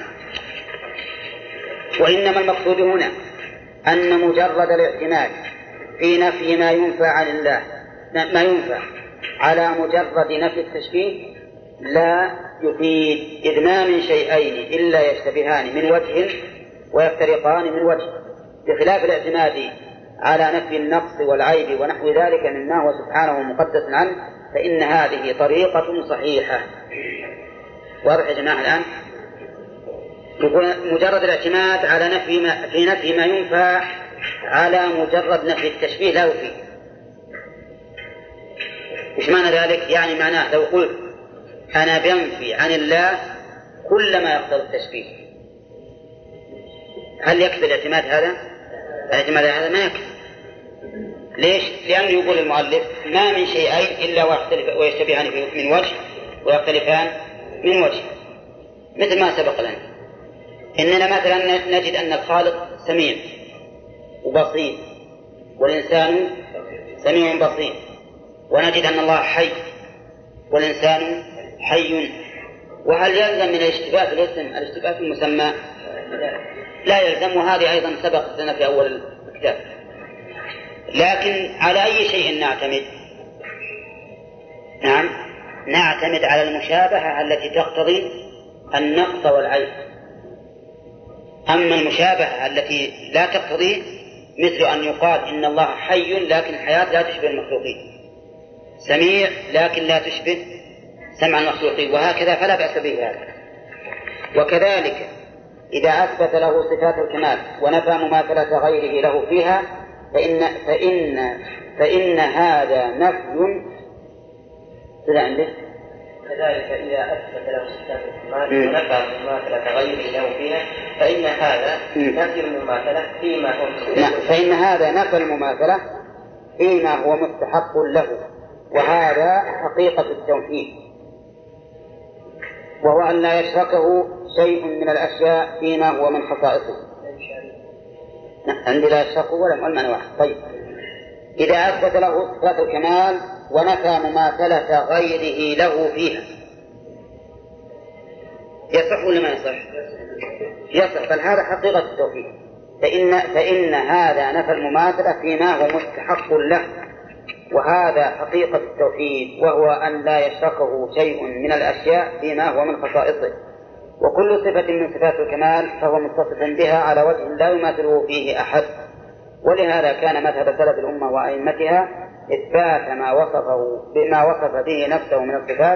وإنما المقصود هنا أن مجرد الاعتماد في نفي ما ينفى عن الله على مجرد نفي التشبيه لا يفيد، إذ ما من شيئين إلا يشتبهان من وجه ويفترقان من وجه، بخلاف الاعتماد على نفي النقص والعيب ونحو ذلك مما هو سبحانه مقدس عنه، فإن هذه طريقة صحيحة. واضح يا جماعة الآن؟ مجرد الاعتماد على نفي ما ينفى على مجرد نفي التشبيه لا يفيد. إيش معنى ذلك؟ يعني معناه لو قلت أنا بنفي عن الله كل ما يقتضي التشبيه، هل يكفي الاعتماد هذا؟ الاعتماد هذا ما يكفي. ليش؟ لأنه يقول المؤلف ما من شيئين إلا ويشتبهان من وجه ويختلفان من وجه، مثل ما سبق لنا إننا مثلا نجد أن الخالق سميع وبصير والإنسان سميع بصير، ونجد أن الله حي والإنسان حي. وهل يلزم من الاشتباه الاسم الاشتباه المسمى؟ لا يلزم، وهذه أيضا سبقت لنا في أول الكتاب. لكن على أي شيء نعتمد؟ نعم، نعتمد على المشابهة التي تقتضي النقص والعيب. أما المشابهة التي لا تقتضي، مثل أن يقال إن الله حي لكن الحياة لا تشبه المخلوقين، سميع لكن لا تشبه سمع المخلوقين، وهكذا فلا بأس به هذا. وكذلك إذا أثبت له صفات الكمال ونفى مماثلة غيره له فيها فإن هذا نفي. كذلك إذا أثبت له صفات الكمال ونفى مماثلة غيره له فيها فإن هذا نفي المماثلة فيما هو فإن هذا نفي المماثلة فيما هو مستحق له، وهذا حقيقة التوحيد، وهو أن لا يشركه شيء من الأشياء فيما هو من خصائصه. عندي لا يشركه ولا المعنى واحد. طيب، إذا أثبت له صفات الكمال ونفى مماثلة غيره له فيها يصح ولا ما يصح؟ يصح. بل هذا حقيقة التوحيد. فإن هذا نفى المماثلة فيما هو مستحق له، وهذا حقيقة التوحيد، وهو أن لا يشركه شيء من الأشياء فيما هو من خصائصه. وكل صفة من صفات الكمال فهو متصف بها على وجه لا يماثله فيه أحد. ولهذا كان مذهب سلف الأمة وأئمتها إثبات ما وصف به نفسه من الصفات،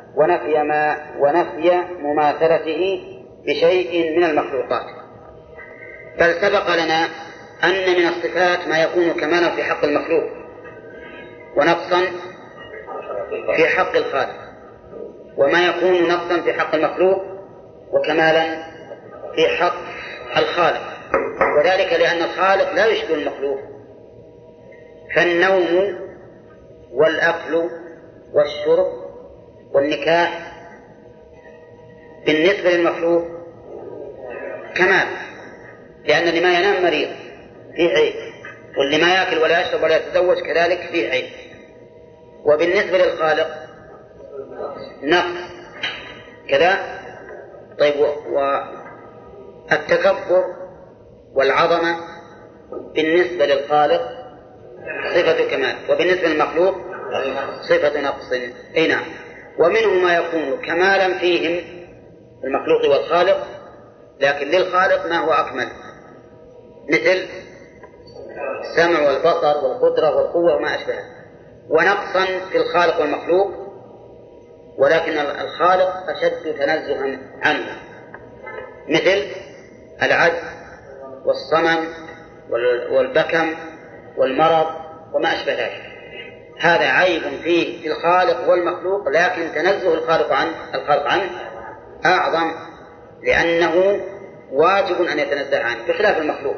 ونفي مماثلته بشيء من المخلوقات. بل سبق لنا أن من الصفات ما يكون كمالا في حق المخلوق ونقصا في حق الخالق، وما يكون نقصا في حق المخلوق وكمالا في حق الخالق. وذلك لأن الخالق لا يشبه المخلوق. فالنوم والأكل والشرب والنكاح بالنسبة للمخلوق كمال، لأن اللي ما ينام مريض فيه عيب، واللي ما يأكل ولا يشرب ولا يتزوج كذلك فيه عيب. وبالنسبة للخالق نقص كذا. طيب، والتكبر والعظمة بالنسبة للخالق صفة كمال، وبالنسبة للمخلوق صفة نقص. أي نعم. ومنه ما يكون كمالا فيهم المخلوق والخالق، لكن للخالق ما هو أكمل، مثل السمع والبصر والقدرة والقوة وما أشبهه، ونقصا في الخالق والمخلوق، ولكن الخالق أشد تنزها عنه، مثل العجز والصمم والبكم والمرض وما أشبه ذلك. هذا عيب فيه في الخالق والمخلوق، لكن تنزه الخالق عنه أعظم، لأنه واجب أن يتنزه عنه بخلاف المخلوق.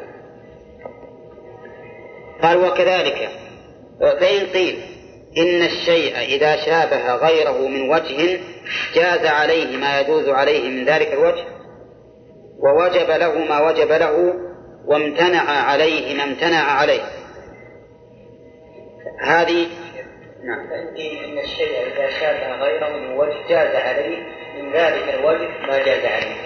قال وكذلك فإن قيل إن الشيء إذا شابه غيره من وجه جاز عليه ما يجوز عليه من ذلك الوجه، ووجب له ما وجب له، وامتنع عليه ما امتنع عليه. هذه نعم. إن الشيء إذا شابه غيره من وجه جاز عليه من ذلك الوجه ما جاز عليه.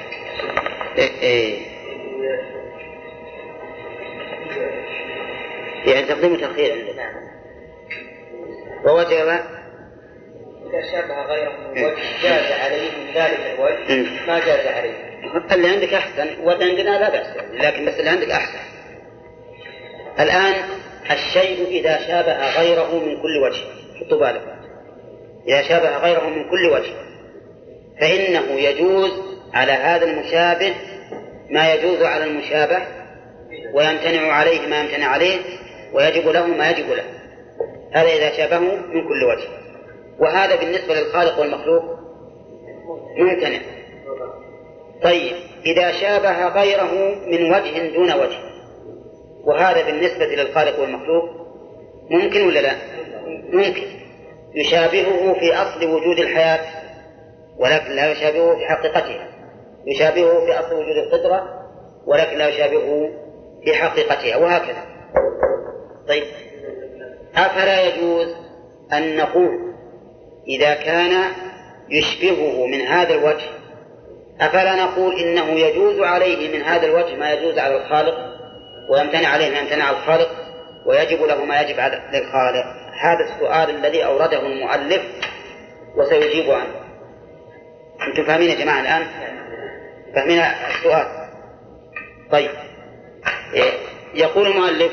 يعني تقديم تأخير عندنا. ووجب إذا شابه غيره من وجه جاز عليه من ذلك الوجه ما جاز عليه. اللي عندك أحسن، واللي عندنا لا بأس، لكن بس اللي عندك أحسن. الآن الشيء إذا شابه غيره من كل وجه، حطوا بالك، إذا شابه غيره من كل وجه فإنه يجوز على هذا المشابه ما يجوز على المشابه، ويمتنع عليه ما يمتنع عليه، ويجب له ما يجب له. هذا إذا شابه من كل وجه. وهذا بالنسبة للخالق والمخلوق ممتنع. طيب، إذا شابه غيره من وجه دون وجه، وهذا بالنسبة للخالق والمخلوق ممكن ولا لا؟ ممكن. يشابهه في أصل وجود الحياة، ولكن لا يشابهه في حقيقتها. يشابهه في أصل وجود القدرة، ولكن لا يشابهه في حقيقتها، وهكذا. طيب، أفلا يجوز أن نقول إذا كان يشبهه من هذا الوجه، أفلا نقول إنه يجوز عليه من هذا الوجه ما يجوز على الخالق، ويمتنع عليه ما يمتنع على الخالق، ويجب له ما يجب على للخالق؟ هذا السؤال الذي أورده المؤلف وسيجيب عنه. أنتم فاهمين يا جماعة الآن؟ فاهمين السؤال؟ طيب، يقول المؤلف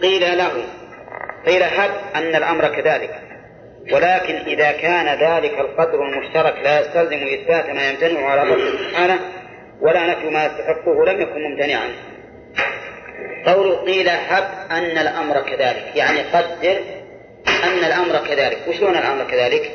قيل هب أن الأمر كذلك، ولكن إذا كان ذلك القدر المشترك لا يستلزم إثبات ما يمتنع على ربه سبحانه ولا نفي ما يستحقه لم يكن ممتنعا. قوله قيل هب أن الأمر كذلك، يعني قدر أن الأمر كذلك. وشلون الأمر كذلك؟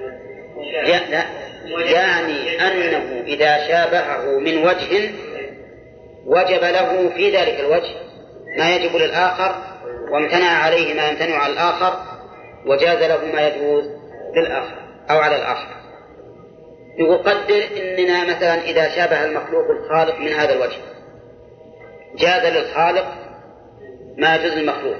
يعني أنه إذا شابهه من وجه وجب له في ذلك الوجه ما يجب للآخر، وامتنع عليه ما يمتنع على الآخر، وجاز له ما يجوز للآخر أو على الآخر. يقدر إننا مثلا إذا شابه المخلوق الخالق من هذا الوجه جاز للخالق ما يجوز للمخلوق،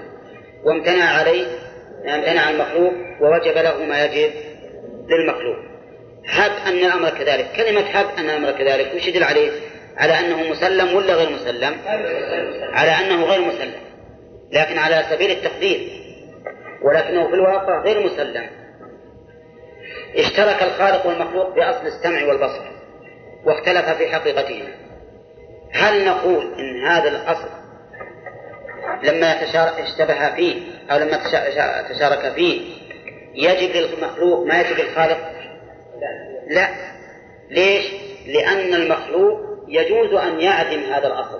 وامتنع عليه ما يمتنع المخلوق، ووجب له ما يجب للمخلوق. هب أن الأمر كذلك. كلمة هب أن الأمر كذلك وش يدل عليه؟ على أنه مسلم ولا غير مسلم؟ على أنه غير مسلم، لكن على سبيل التقدير، ولكنه في الواقع غير مسلم. اشترك الخالق والمخلوق بأصل السمع والبصر واختلف في حقيقتهما. هل نقول إن هذا الأصل لما اشتبه فيه أو لما تشارك فيه يجب للمخلوق ما يجب للخالق؟ لا. ليش؟ لأن المخلوق يجوز أن يعدم هذا الأصل،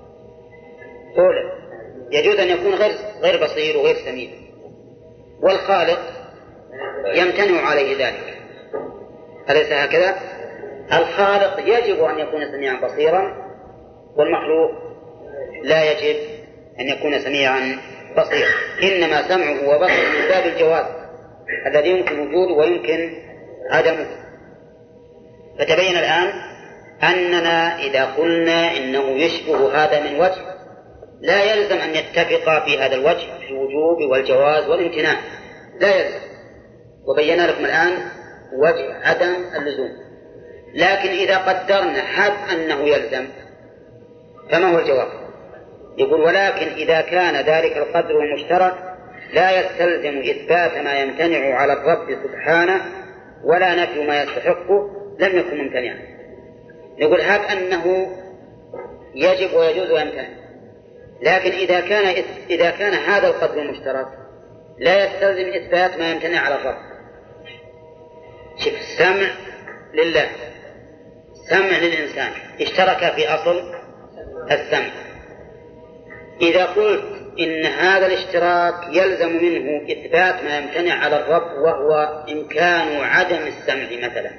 يجوز أن يكون غير بصير وغير سميع، والخالق يمتنع عليه ذلك. أليس هكذا؟ الخالق يجب أن يكون سميعا بصيرا، والمخلوق لا يجب أن يكون سميعا بصيرا، إنما سمعه وبصره من باب الجواز الذي يمكن وجوده ويمكن عدمه. فتبين الآن أننا إذا قلنا إنه يشبه هذا من وجه لا يلزم أن يتفق في هذا الوجه في الوجوب والجواز والامتناع، لا يلزم. وبينا لكم الآن وجه عدم اللزوم. لكن إذا قدرنا حد أنه يلزم فما هو الجواب؟ يقول ولكن إذا كان ذلك القدر المشترك لا يستلزم إثبات ما يمتنع على الرب سبحانه ولا نفي ما يستحقه لم يكن ممتنعا. يقول هب أنه يجب ويجوز ويمتنع، لكن إذا كان هذا القدر المشترك لا يستلزم إثبات ما يمتنع على الرب. شوف، السمع لله، سمع للإنسان، اشترك في أصل السمع. إذا قلت إن هذا الاشتراك يلزم منه إثبات ما يمتنع على الرب وهو إمكان عدم السمع مثلا،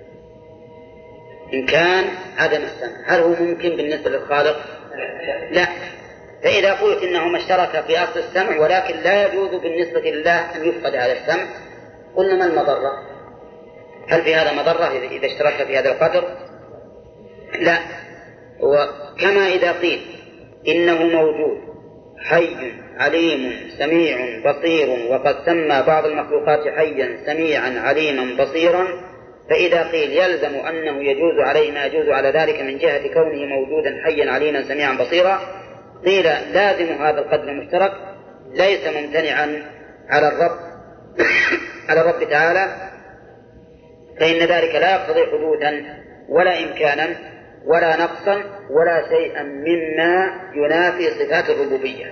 إمكان عدم السمع، هل هو ممكن بالنسبة للخالق؟ لا. فإذا قلت إنهما اشترك في أصل السمع ولكن لا يجوز بالنسبة لله أن يفقد هذا السمع، قلنا ما المضرة؟ هل في هذا مضرة إذا اشترك في هذا القدر؟ لا. وكما إذا قيل إنه موجود حي عليم سميع بصير وقد سمى بعض المخلوقات حيا سميعا عليما بصيرا، فإذا قيل يلزم أنه يجوز عليه ما يجوز على ذلك من جهة كونه موجودا حيا عليما سميعا بصيرا، قيل لازم هذا القدر المشترك ليس ممتنعا على الرب على الرب تعالى، فإن ذلك لا يقتضي حدوثا ولا إمكانا ولا نقصا ولا شيئا مما ينافي صفات الربوبية.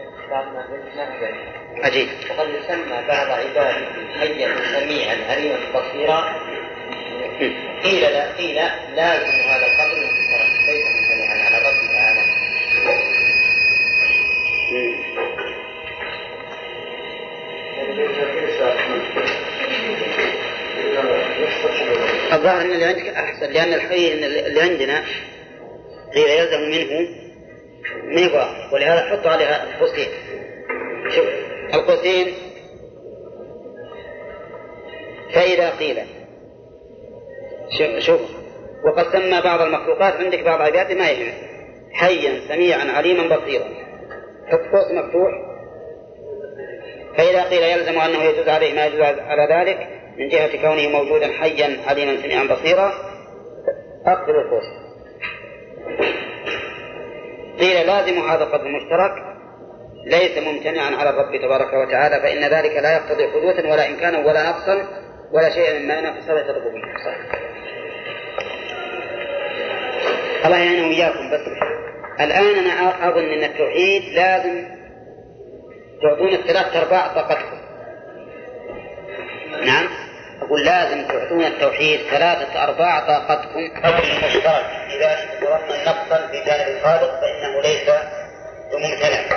عجيب. وقد يسمى بعض عباده حيا سميعا عليما بصيرا، قيل لازم هذا القدر المشترك ليس ممتنعا على الرب تعالى. الظاهر أن اللي عندك أحسن، لأن الحقيقة أن اللي عندنا قيل يلزم منه نظام، ولهذا حط عليها القوسين. شوف القوسين، فإذا قيل شوف وقد سمى بعض المخلوقات، عندك بعض عباده ما يهم حيا سميعا عليما بصيرا، حط قوس مفتوح. فإذا قيل يلزم أنه يجوز عليه ما يجوز على ذلك من جهة كونه موجودا حيا عليما سميعا بصيرا، أقبل القوس. قيل لازم هذا القدر المشترك ليس ممتنعا على الرب تبارك وتعالى، فإن ذلك لا يقتضي حدوثا ولا إمكانا ولا نقصا ولا شيء مما ينافي صفة الربوبية. الله يعينه وإياكم. بس الآن أنا أظن أن التوحيد لازم تعطون 3/4 طاقتكم. نعم، أقول لازم تعطون التوحيد 3/4 طاقتكم. قبل المشترك إذا ضربنا نقصا في جانب الخالق فإنه ليس بممتنع،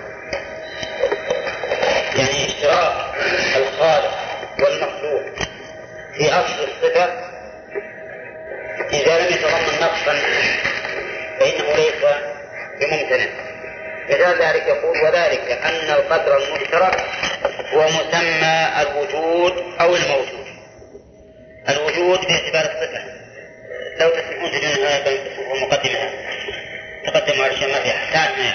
يعني اشتراك الخالق والمخلوق في أصل الصفة إذا لم يتضمن نقصا فإنه ليس بممتنع. مثال ذلك يقول وذلك أن القدر المشترك هو مسمى الوجود أو الموجود. الوجود باعتبار الصفة، لو تسمعون تجدونها ومقدمها تقدم على الشيء ما فيها احتاج ما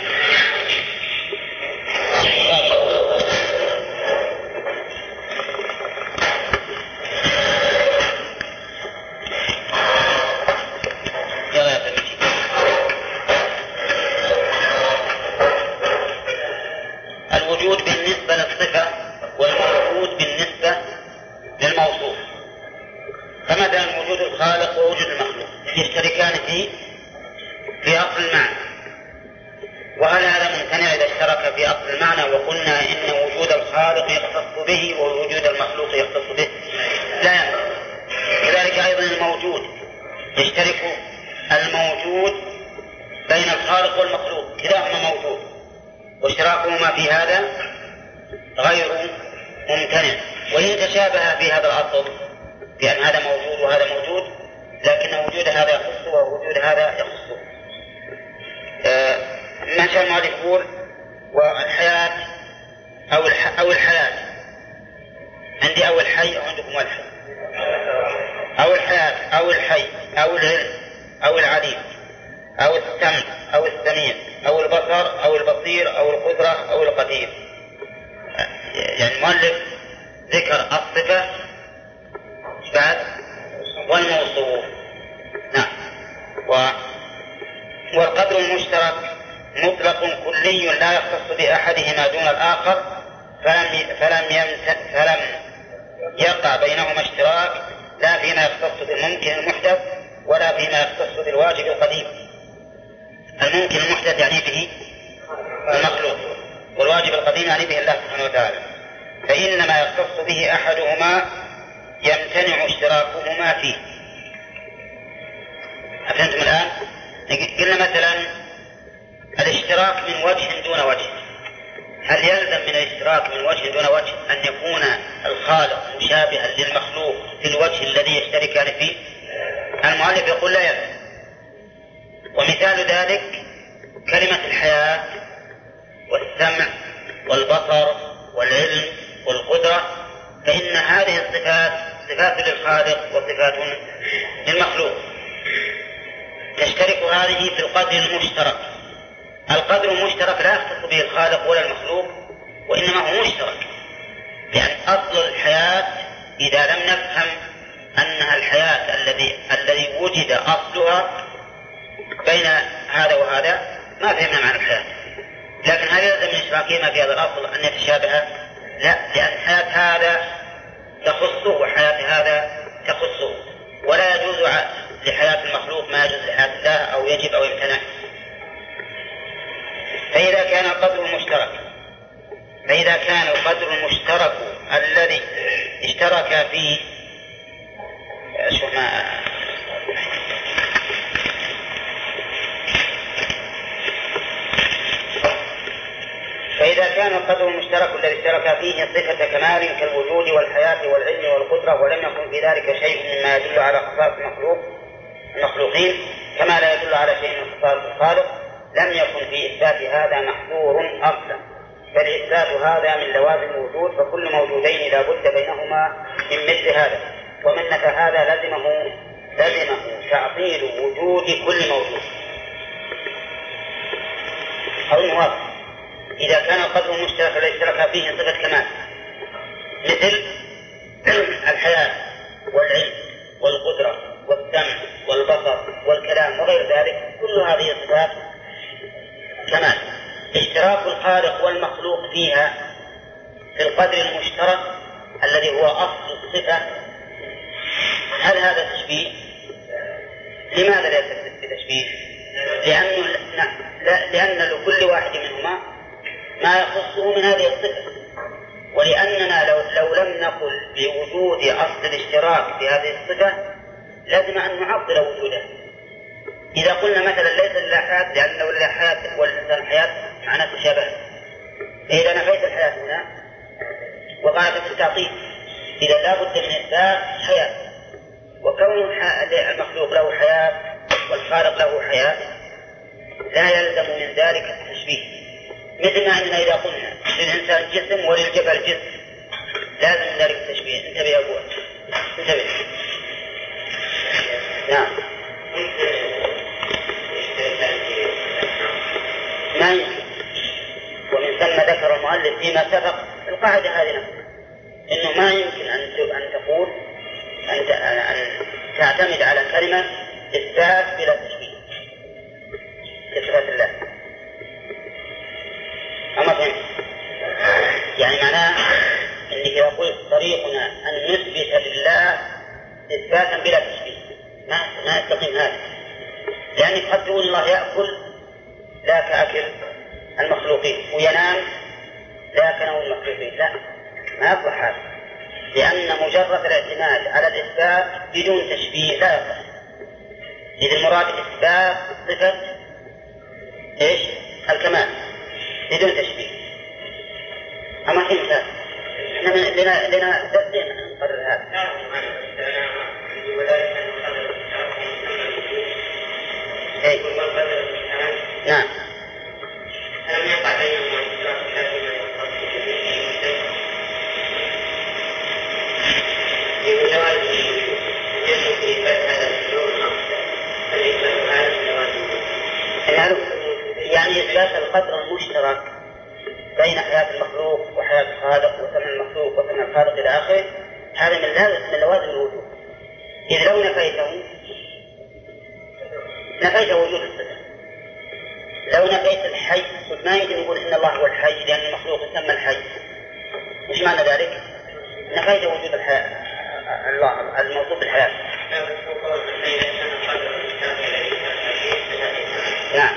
يشتركان في أصل المعنى، وهل هذا ممتنع إذا اشترك في أصل المعنى وقلنا إن وجود الخالق يختص به ووجود المخلوق يختص به؟ لا ينبغي. كذلك أيضا الموجود يشترك الموجود بين الخالق والمخلوق، كلاهما موجود، واشتراكهما في هذا غير ممتنع. وإن تشابه في هذا الأصل بأن هذا موجود وهذا موجود، لكن وجود هذا يخصه ووجود هذا يخصه. ما شاء المؤلف يقول والحياة أو الحياة، عندي أو الحي أو عندكم الحي، أو الحياة أو الحي أو العلم أو العليم أو السمع أو السميع أو البصر أو البصير أو القدرة أو القدير. يعني المؤلف ذكر الصفة بعد والموصوف. نعم. والقدر المشترك مطلق كلي لا يختص بأحدهما دون الآخر، فلم يقع بينهما اشتراك لا فيما يختص بالممكن المحدث ولا فيما يختص بالواجب القديم. الممكن المحدث يعني به المخلوق، والواجب القديم يعني به الله سبحانه وتعالى. فإنما يختص به أحدهما يمتنع اشتراكهما فيه. أفهمتم الآن؟ قلنا مثلا الاشتراك من وجه دون وجه، هل يلزم من الاشتراك من وجه دون وجه أن يكون الخالق مشابها للمخلوق في الوجه الذي يشتركان فيه؟ المؤلف يقول لا يلزم. ومثال ذلك كلمة الحياة والسمع والبصر والعلم والقدرة، فإن هذه الصفات صفات للخالق وصفات للمخلوق، تشترك هذه في القدر المشترك. القدر المشترك لا يختص به الخالق ولا المخلوق، وإنما هو مشترك. يعني أصل الحياة إذا لم نفهم أنها الحياة الذي وجد أصلها بين هذا وهذا ما فهمنا معنى الحياة. لكن هل يلزم من إشراكهما في هذا الأصل أن يتشابها؟ لا، لأن حياة هذا تخصه وحياة هذا تخصه، ولا يجوز لحياة المخلوق ما يجوز لحياة الله أو يجب أو يمتنع. فإذا كان القدر المشترك الذي اشترك فيه فإذا كان القدر المشترك الذي اشترك فيه صفة كمال كالوجود والحياة والعلم والقدرة، ولم يكن في ذلك شيء مما يدل على خصائص المخلوقين كما لا يدل على شيء من خصائص الخالق، لم يكن في إثبات هذا محظور أصلا، بل إثبات هذا من لوازم الوجود، فكل موجودين لا بد بينهما من مثل هذا، ومن نفى هذا لزمه تعطيل وجود كل موجود. أو المواقف إذا كان القدر المشترك الذي اشترك فيه صفة كمال مثل الحياة والعلم والقدرة والسمع والبصر والكلام وغير ذلك، كل هذه صفات كمال، اشتراك الخالق والمخلوق فيها في القدر المشترك الذي هو أصل الصفة، هل هذا تشبيه؟ لماذا لا يثبت بتشبيه؟ لأن لكل واحد منهما ما يخصه من هذه الصفة، ولأننا لو لم نقل بوجود أصل الاشتراك في هذه الصفة لازم أن نعطل وجوده. إذا قلنا مثلا ليس لله حياة لأن لو لله حياة والإنسان حياة معناه تشابه، إذا نفيت الحياة هنا وقعت في التعطيل، إذا لا بد من إثبات حياة، وكون المخلوق له حياة والخالق له حياة لا يلزم من ذلك التشبيه. مثل ما أننا إذا قلنا للإنسان جسم وللجبل جسم لازم من ذلك التشبيه. انتبه يا أبوه، انتبه. نعم، ما يمكن. ومن ثم ذكر المؤلف فيما سبق القاعدة هذه نفسها، إنه ما يمكن أن تقول أن تعتمد على كلمة إثبات بلا تشبيه لصفات الله. أما فهمت؟ يعني معناه أنك إذا قلت طريقنا أن نثبت لله إثباتا بلا تشبيه ما يستقيم هذا، لأنك قد تقول الله يأكل لا كأكل المخلوقين وينام لا كنوم المخلوقين، لا، ما يصلح هذا، لأن مجرد الاعتماد على الإثبات بدون تشبيه لا يصح. إذا المراد إثبات صفة إيش؟ الكمال بدون تشبيه. أما في مثال لنا دستين نقرر هذا. إيه؟ نعم. يعني إثبات القدر المشترك بين حياة المخلوق وحياة الخالق وثمن المخلوق وثمن الخالق إلى آخره، هذا من لوازم الوجود. إذ لو نفيت وجود الصفة، لو نفيت الحي ما يمكن نقول إن الله هو الحي لأن المخلوق يسمى الحي. إيش معنى ذلك؟ نفيت وجود الحياة، الله الموصوف بالحياة. نعم.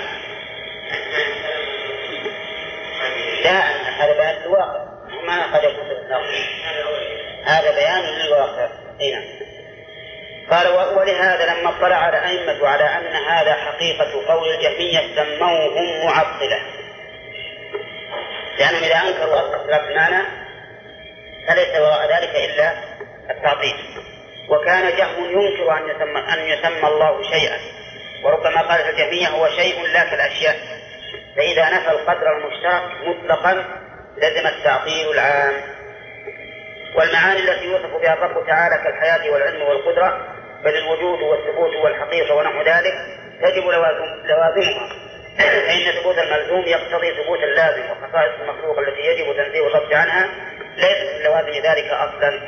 لا، هذا بيان للواقع، ما قد يكون هذا بيان للواقع. نعم. قال ولهذا لما اطلع الأئمة على أن هذا حقيقة قول الجهمية سموهم معطلة، لأنهم إذا أنكروا اختلاف المعنى فليس وراء ذلك إلا التعطيل. وكان جهم ينكر أن يسمى الله شيئا، وربما قال الجهمية هو شيء لا كالأشياء، فإذا نفى القدر المشترك مطلقا لزم التعطيل العام. والمعاني التي يوصف بها الرب تعالى كالحياة والعلم والقدرة بل الوجود والثبوت والحقيقة ونحو ذلك تجب لوازمها، فإن ثبوت الملزوم يقتضي ثبوت اللازم، وخصائص المخلوق التي يجب تنزيه الرب عنها ليست من لوازم ذلك أصلا.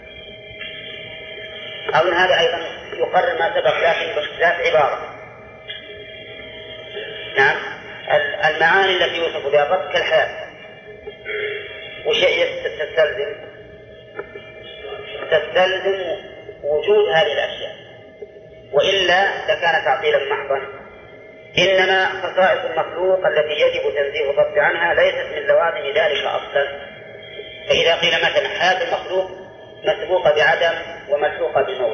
أو من هذا أيضا يقرر ما سبق لكن باختلاف عبارة. نعم. المعاني التي يوصف بها الرب كالحياة وشيء تستلزم وجود هذه الأشياء، وإلا لكان تعطيلا محضا. إنما خصائص المخلوق التي يجب تنزيه الرب عنها ليست من لوازم ذلك أصلا. فإذا قيل مثلا حياة المخلوق مسبوقة بعدم وملحوقة بموت،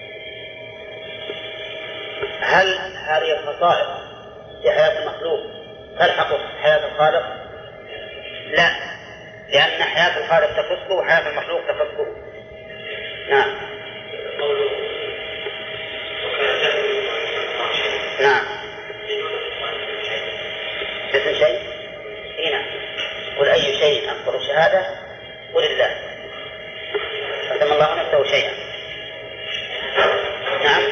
هل هذه الخصائص في حياة المخلوق تلحق حياة الخالق؟ لا، لأن حياة الخالق تخصه وحياة المخلوق تخصه. نعم. نعم. اسم شيء؟ هنا قل أي شيء أكبر شهادة؟ قل الله. قسم الله نفسه شيئا. نعم.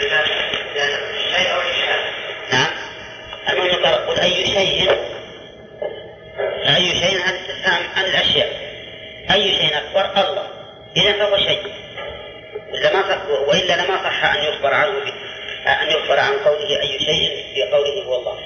نعم. المهم قل أي شيء، أي شيء هذا استفهام عن الأشياء، أي شيء أكبر؟ الله، إذا فهو شيء، وإلا لما صح أن يخبر عنه أن يخبر عن قوله أي شيء في قوله هو الله.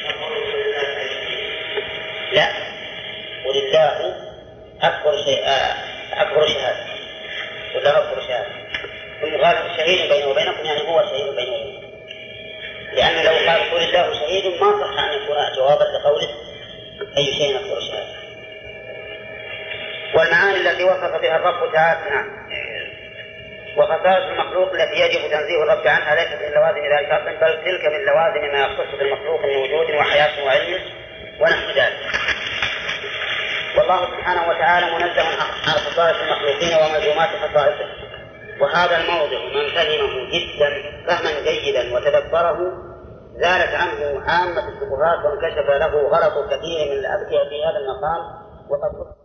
لا، ولله أكبر شيء، أكبر شهادة، ولا أكبر شهادة. ثم قال شهيد بينه وبينكم، يعني هو شهيد بينه وبينكم، لأنه لو قال قل الله شهيد ما صح أن يكون جوابا لقوله أي شيء أكبر شهادة. والمعاني التي وصف بها الرب تعالى. نعم. وخصائص المخلوق التي يجب تنزيه الرب عنها ليست من لوازم ذلك أصلا، بل تلك من لوازم ما يختص بالمخلوق من وجود وحياة وعلم ونحو ذلك. والله سبحانه وتعالى منزه عن خصائص المخلوقين وملزومات خصائصه، وهذا الموضع من فهمه جدا فهما جيدا وتدبره زالت عنه عامة الشبهات وانكشف له غلط كثير من الأبكية في هذا المقام. وقد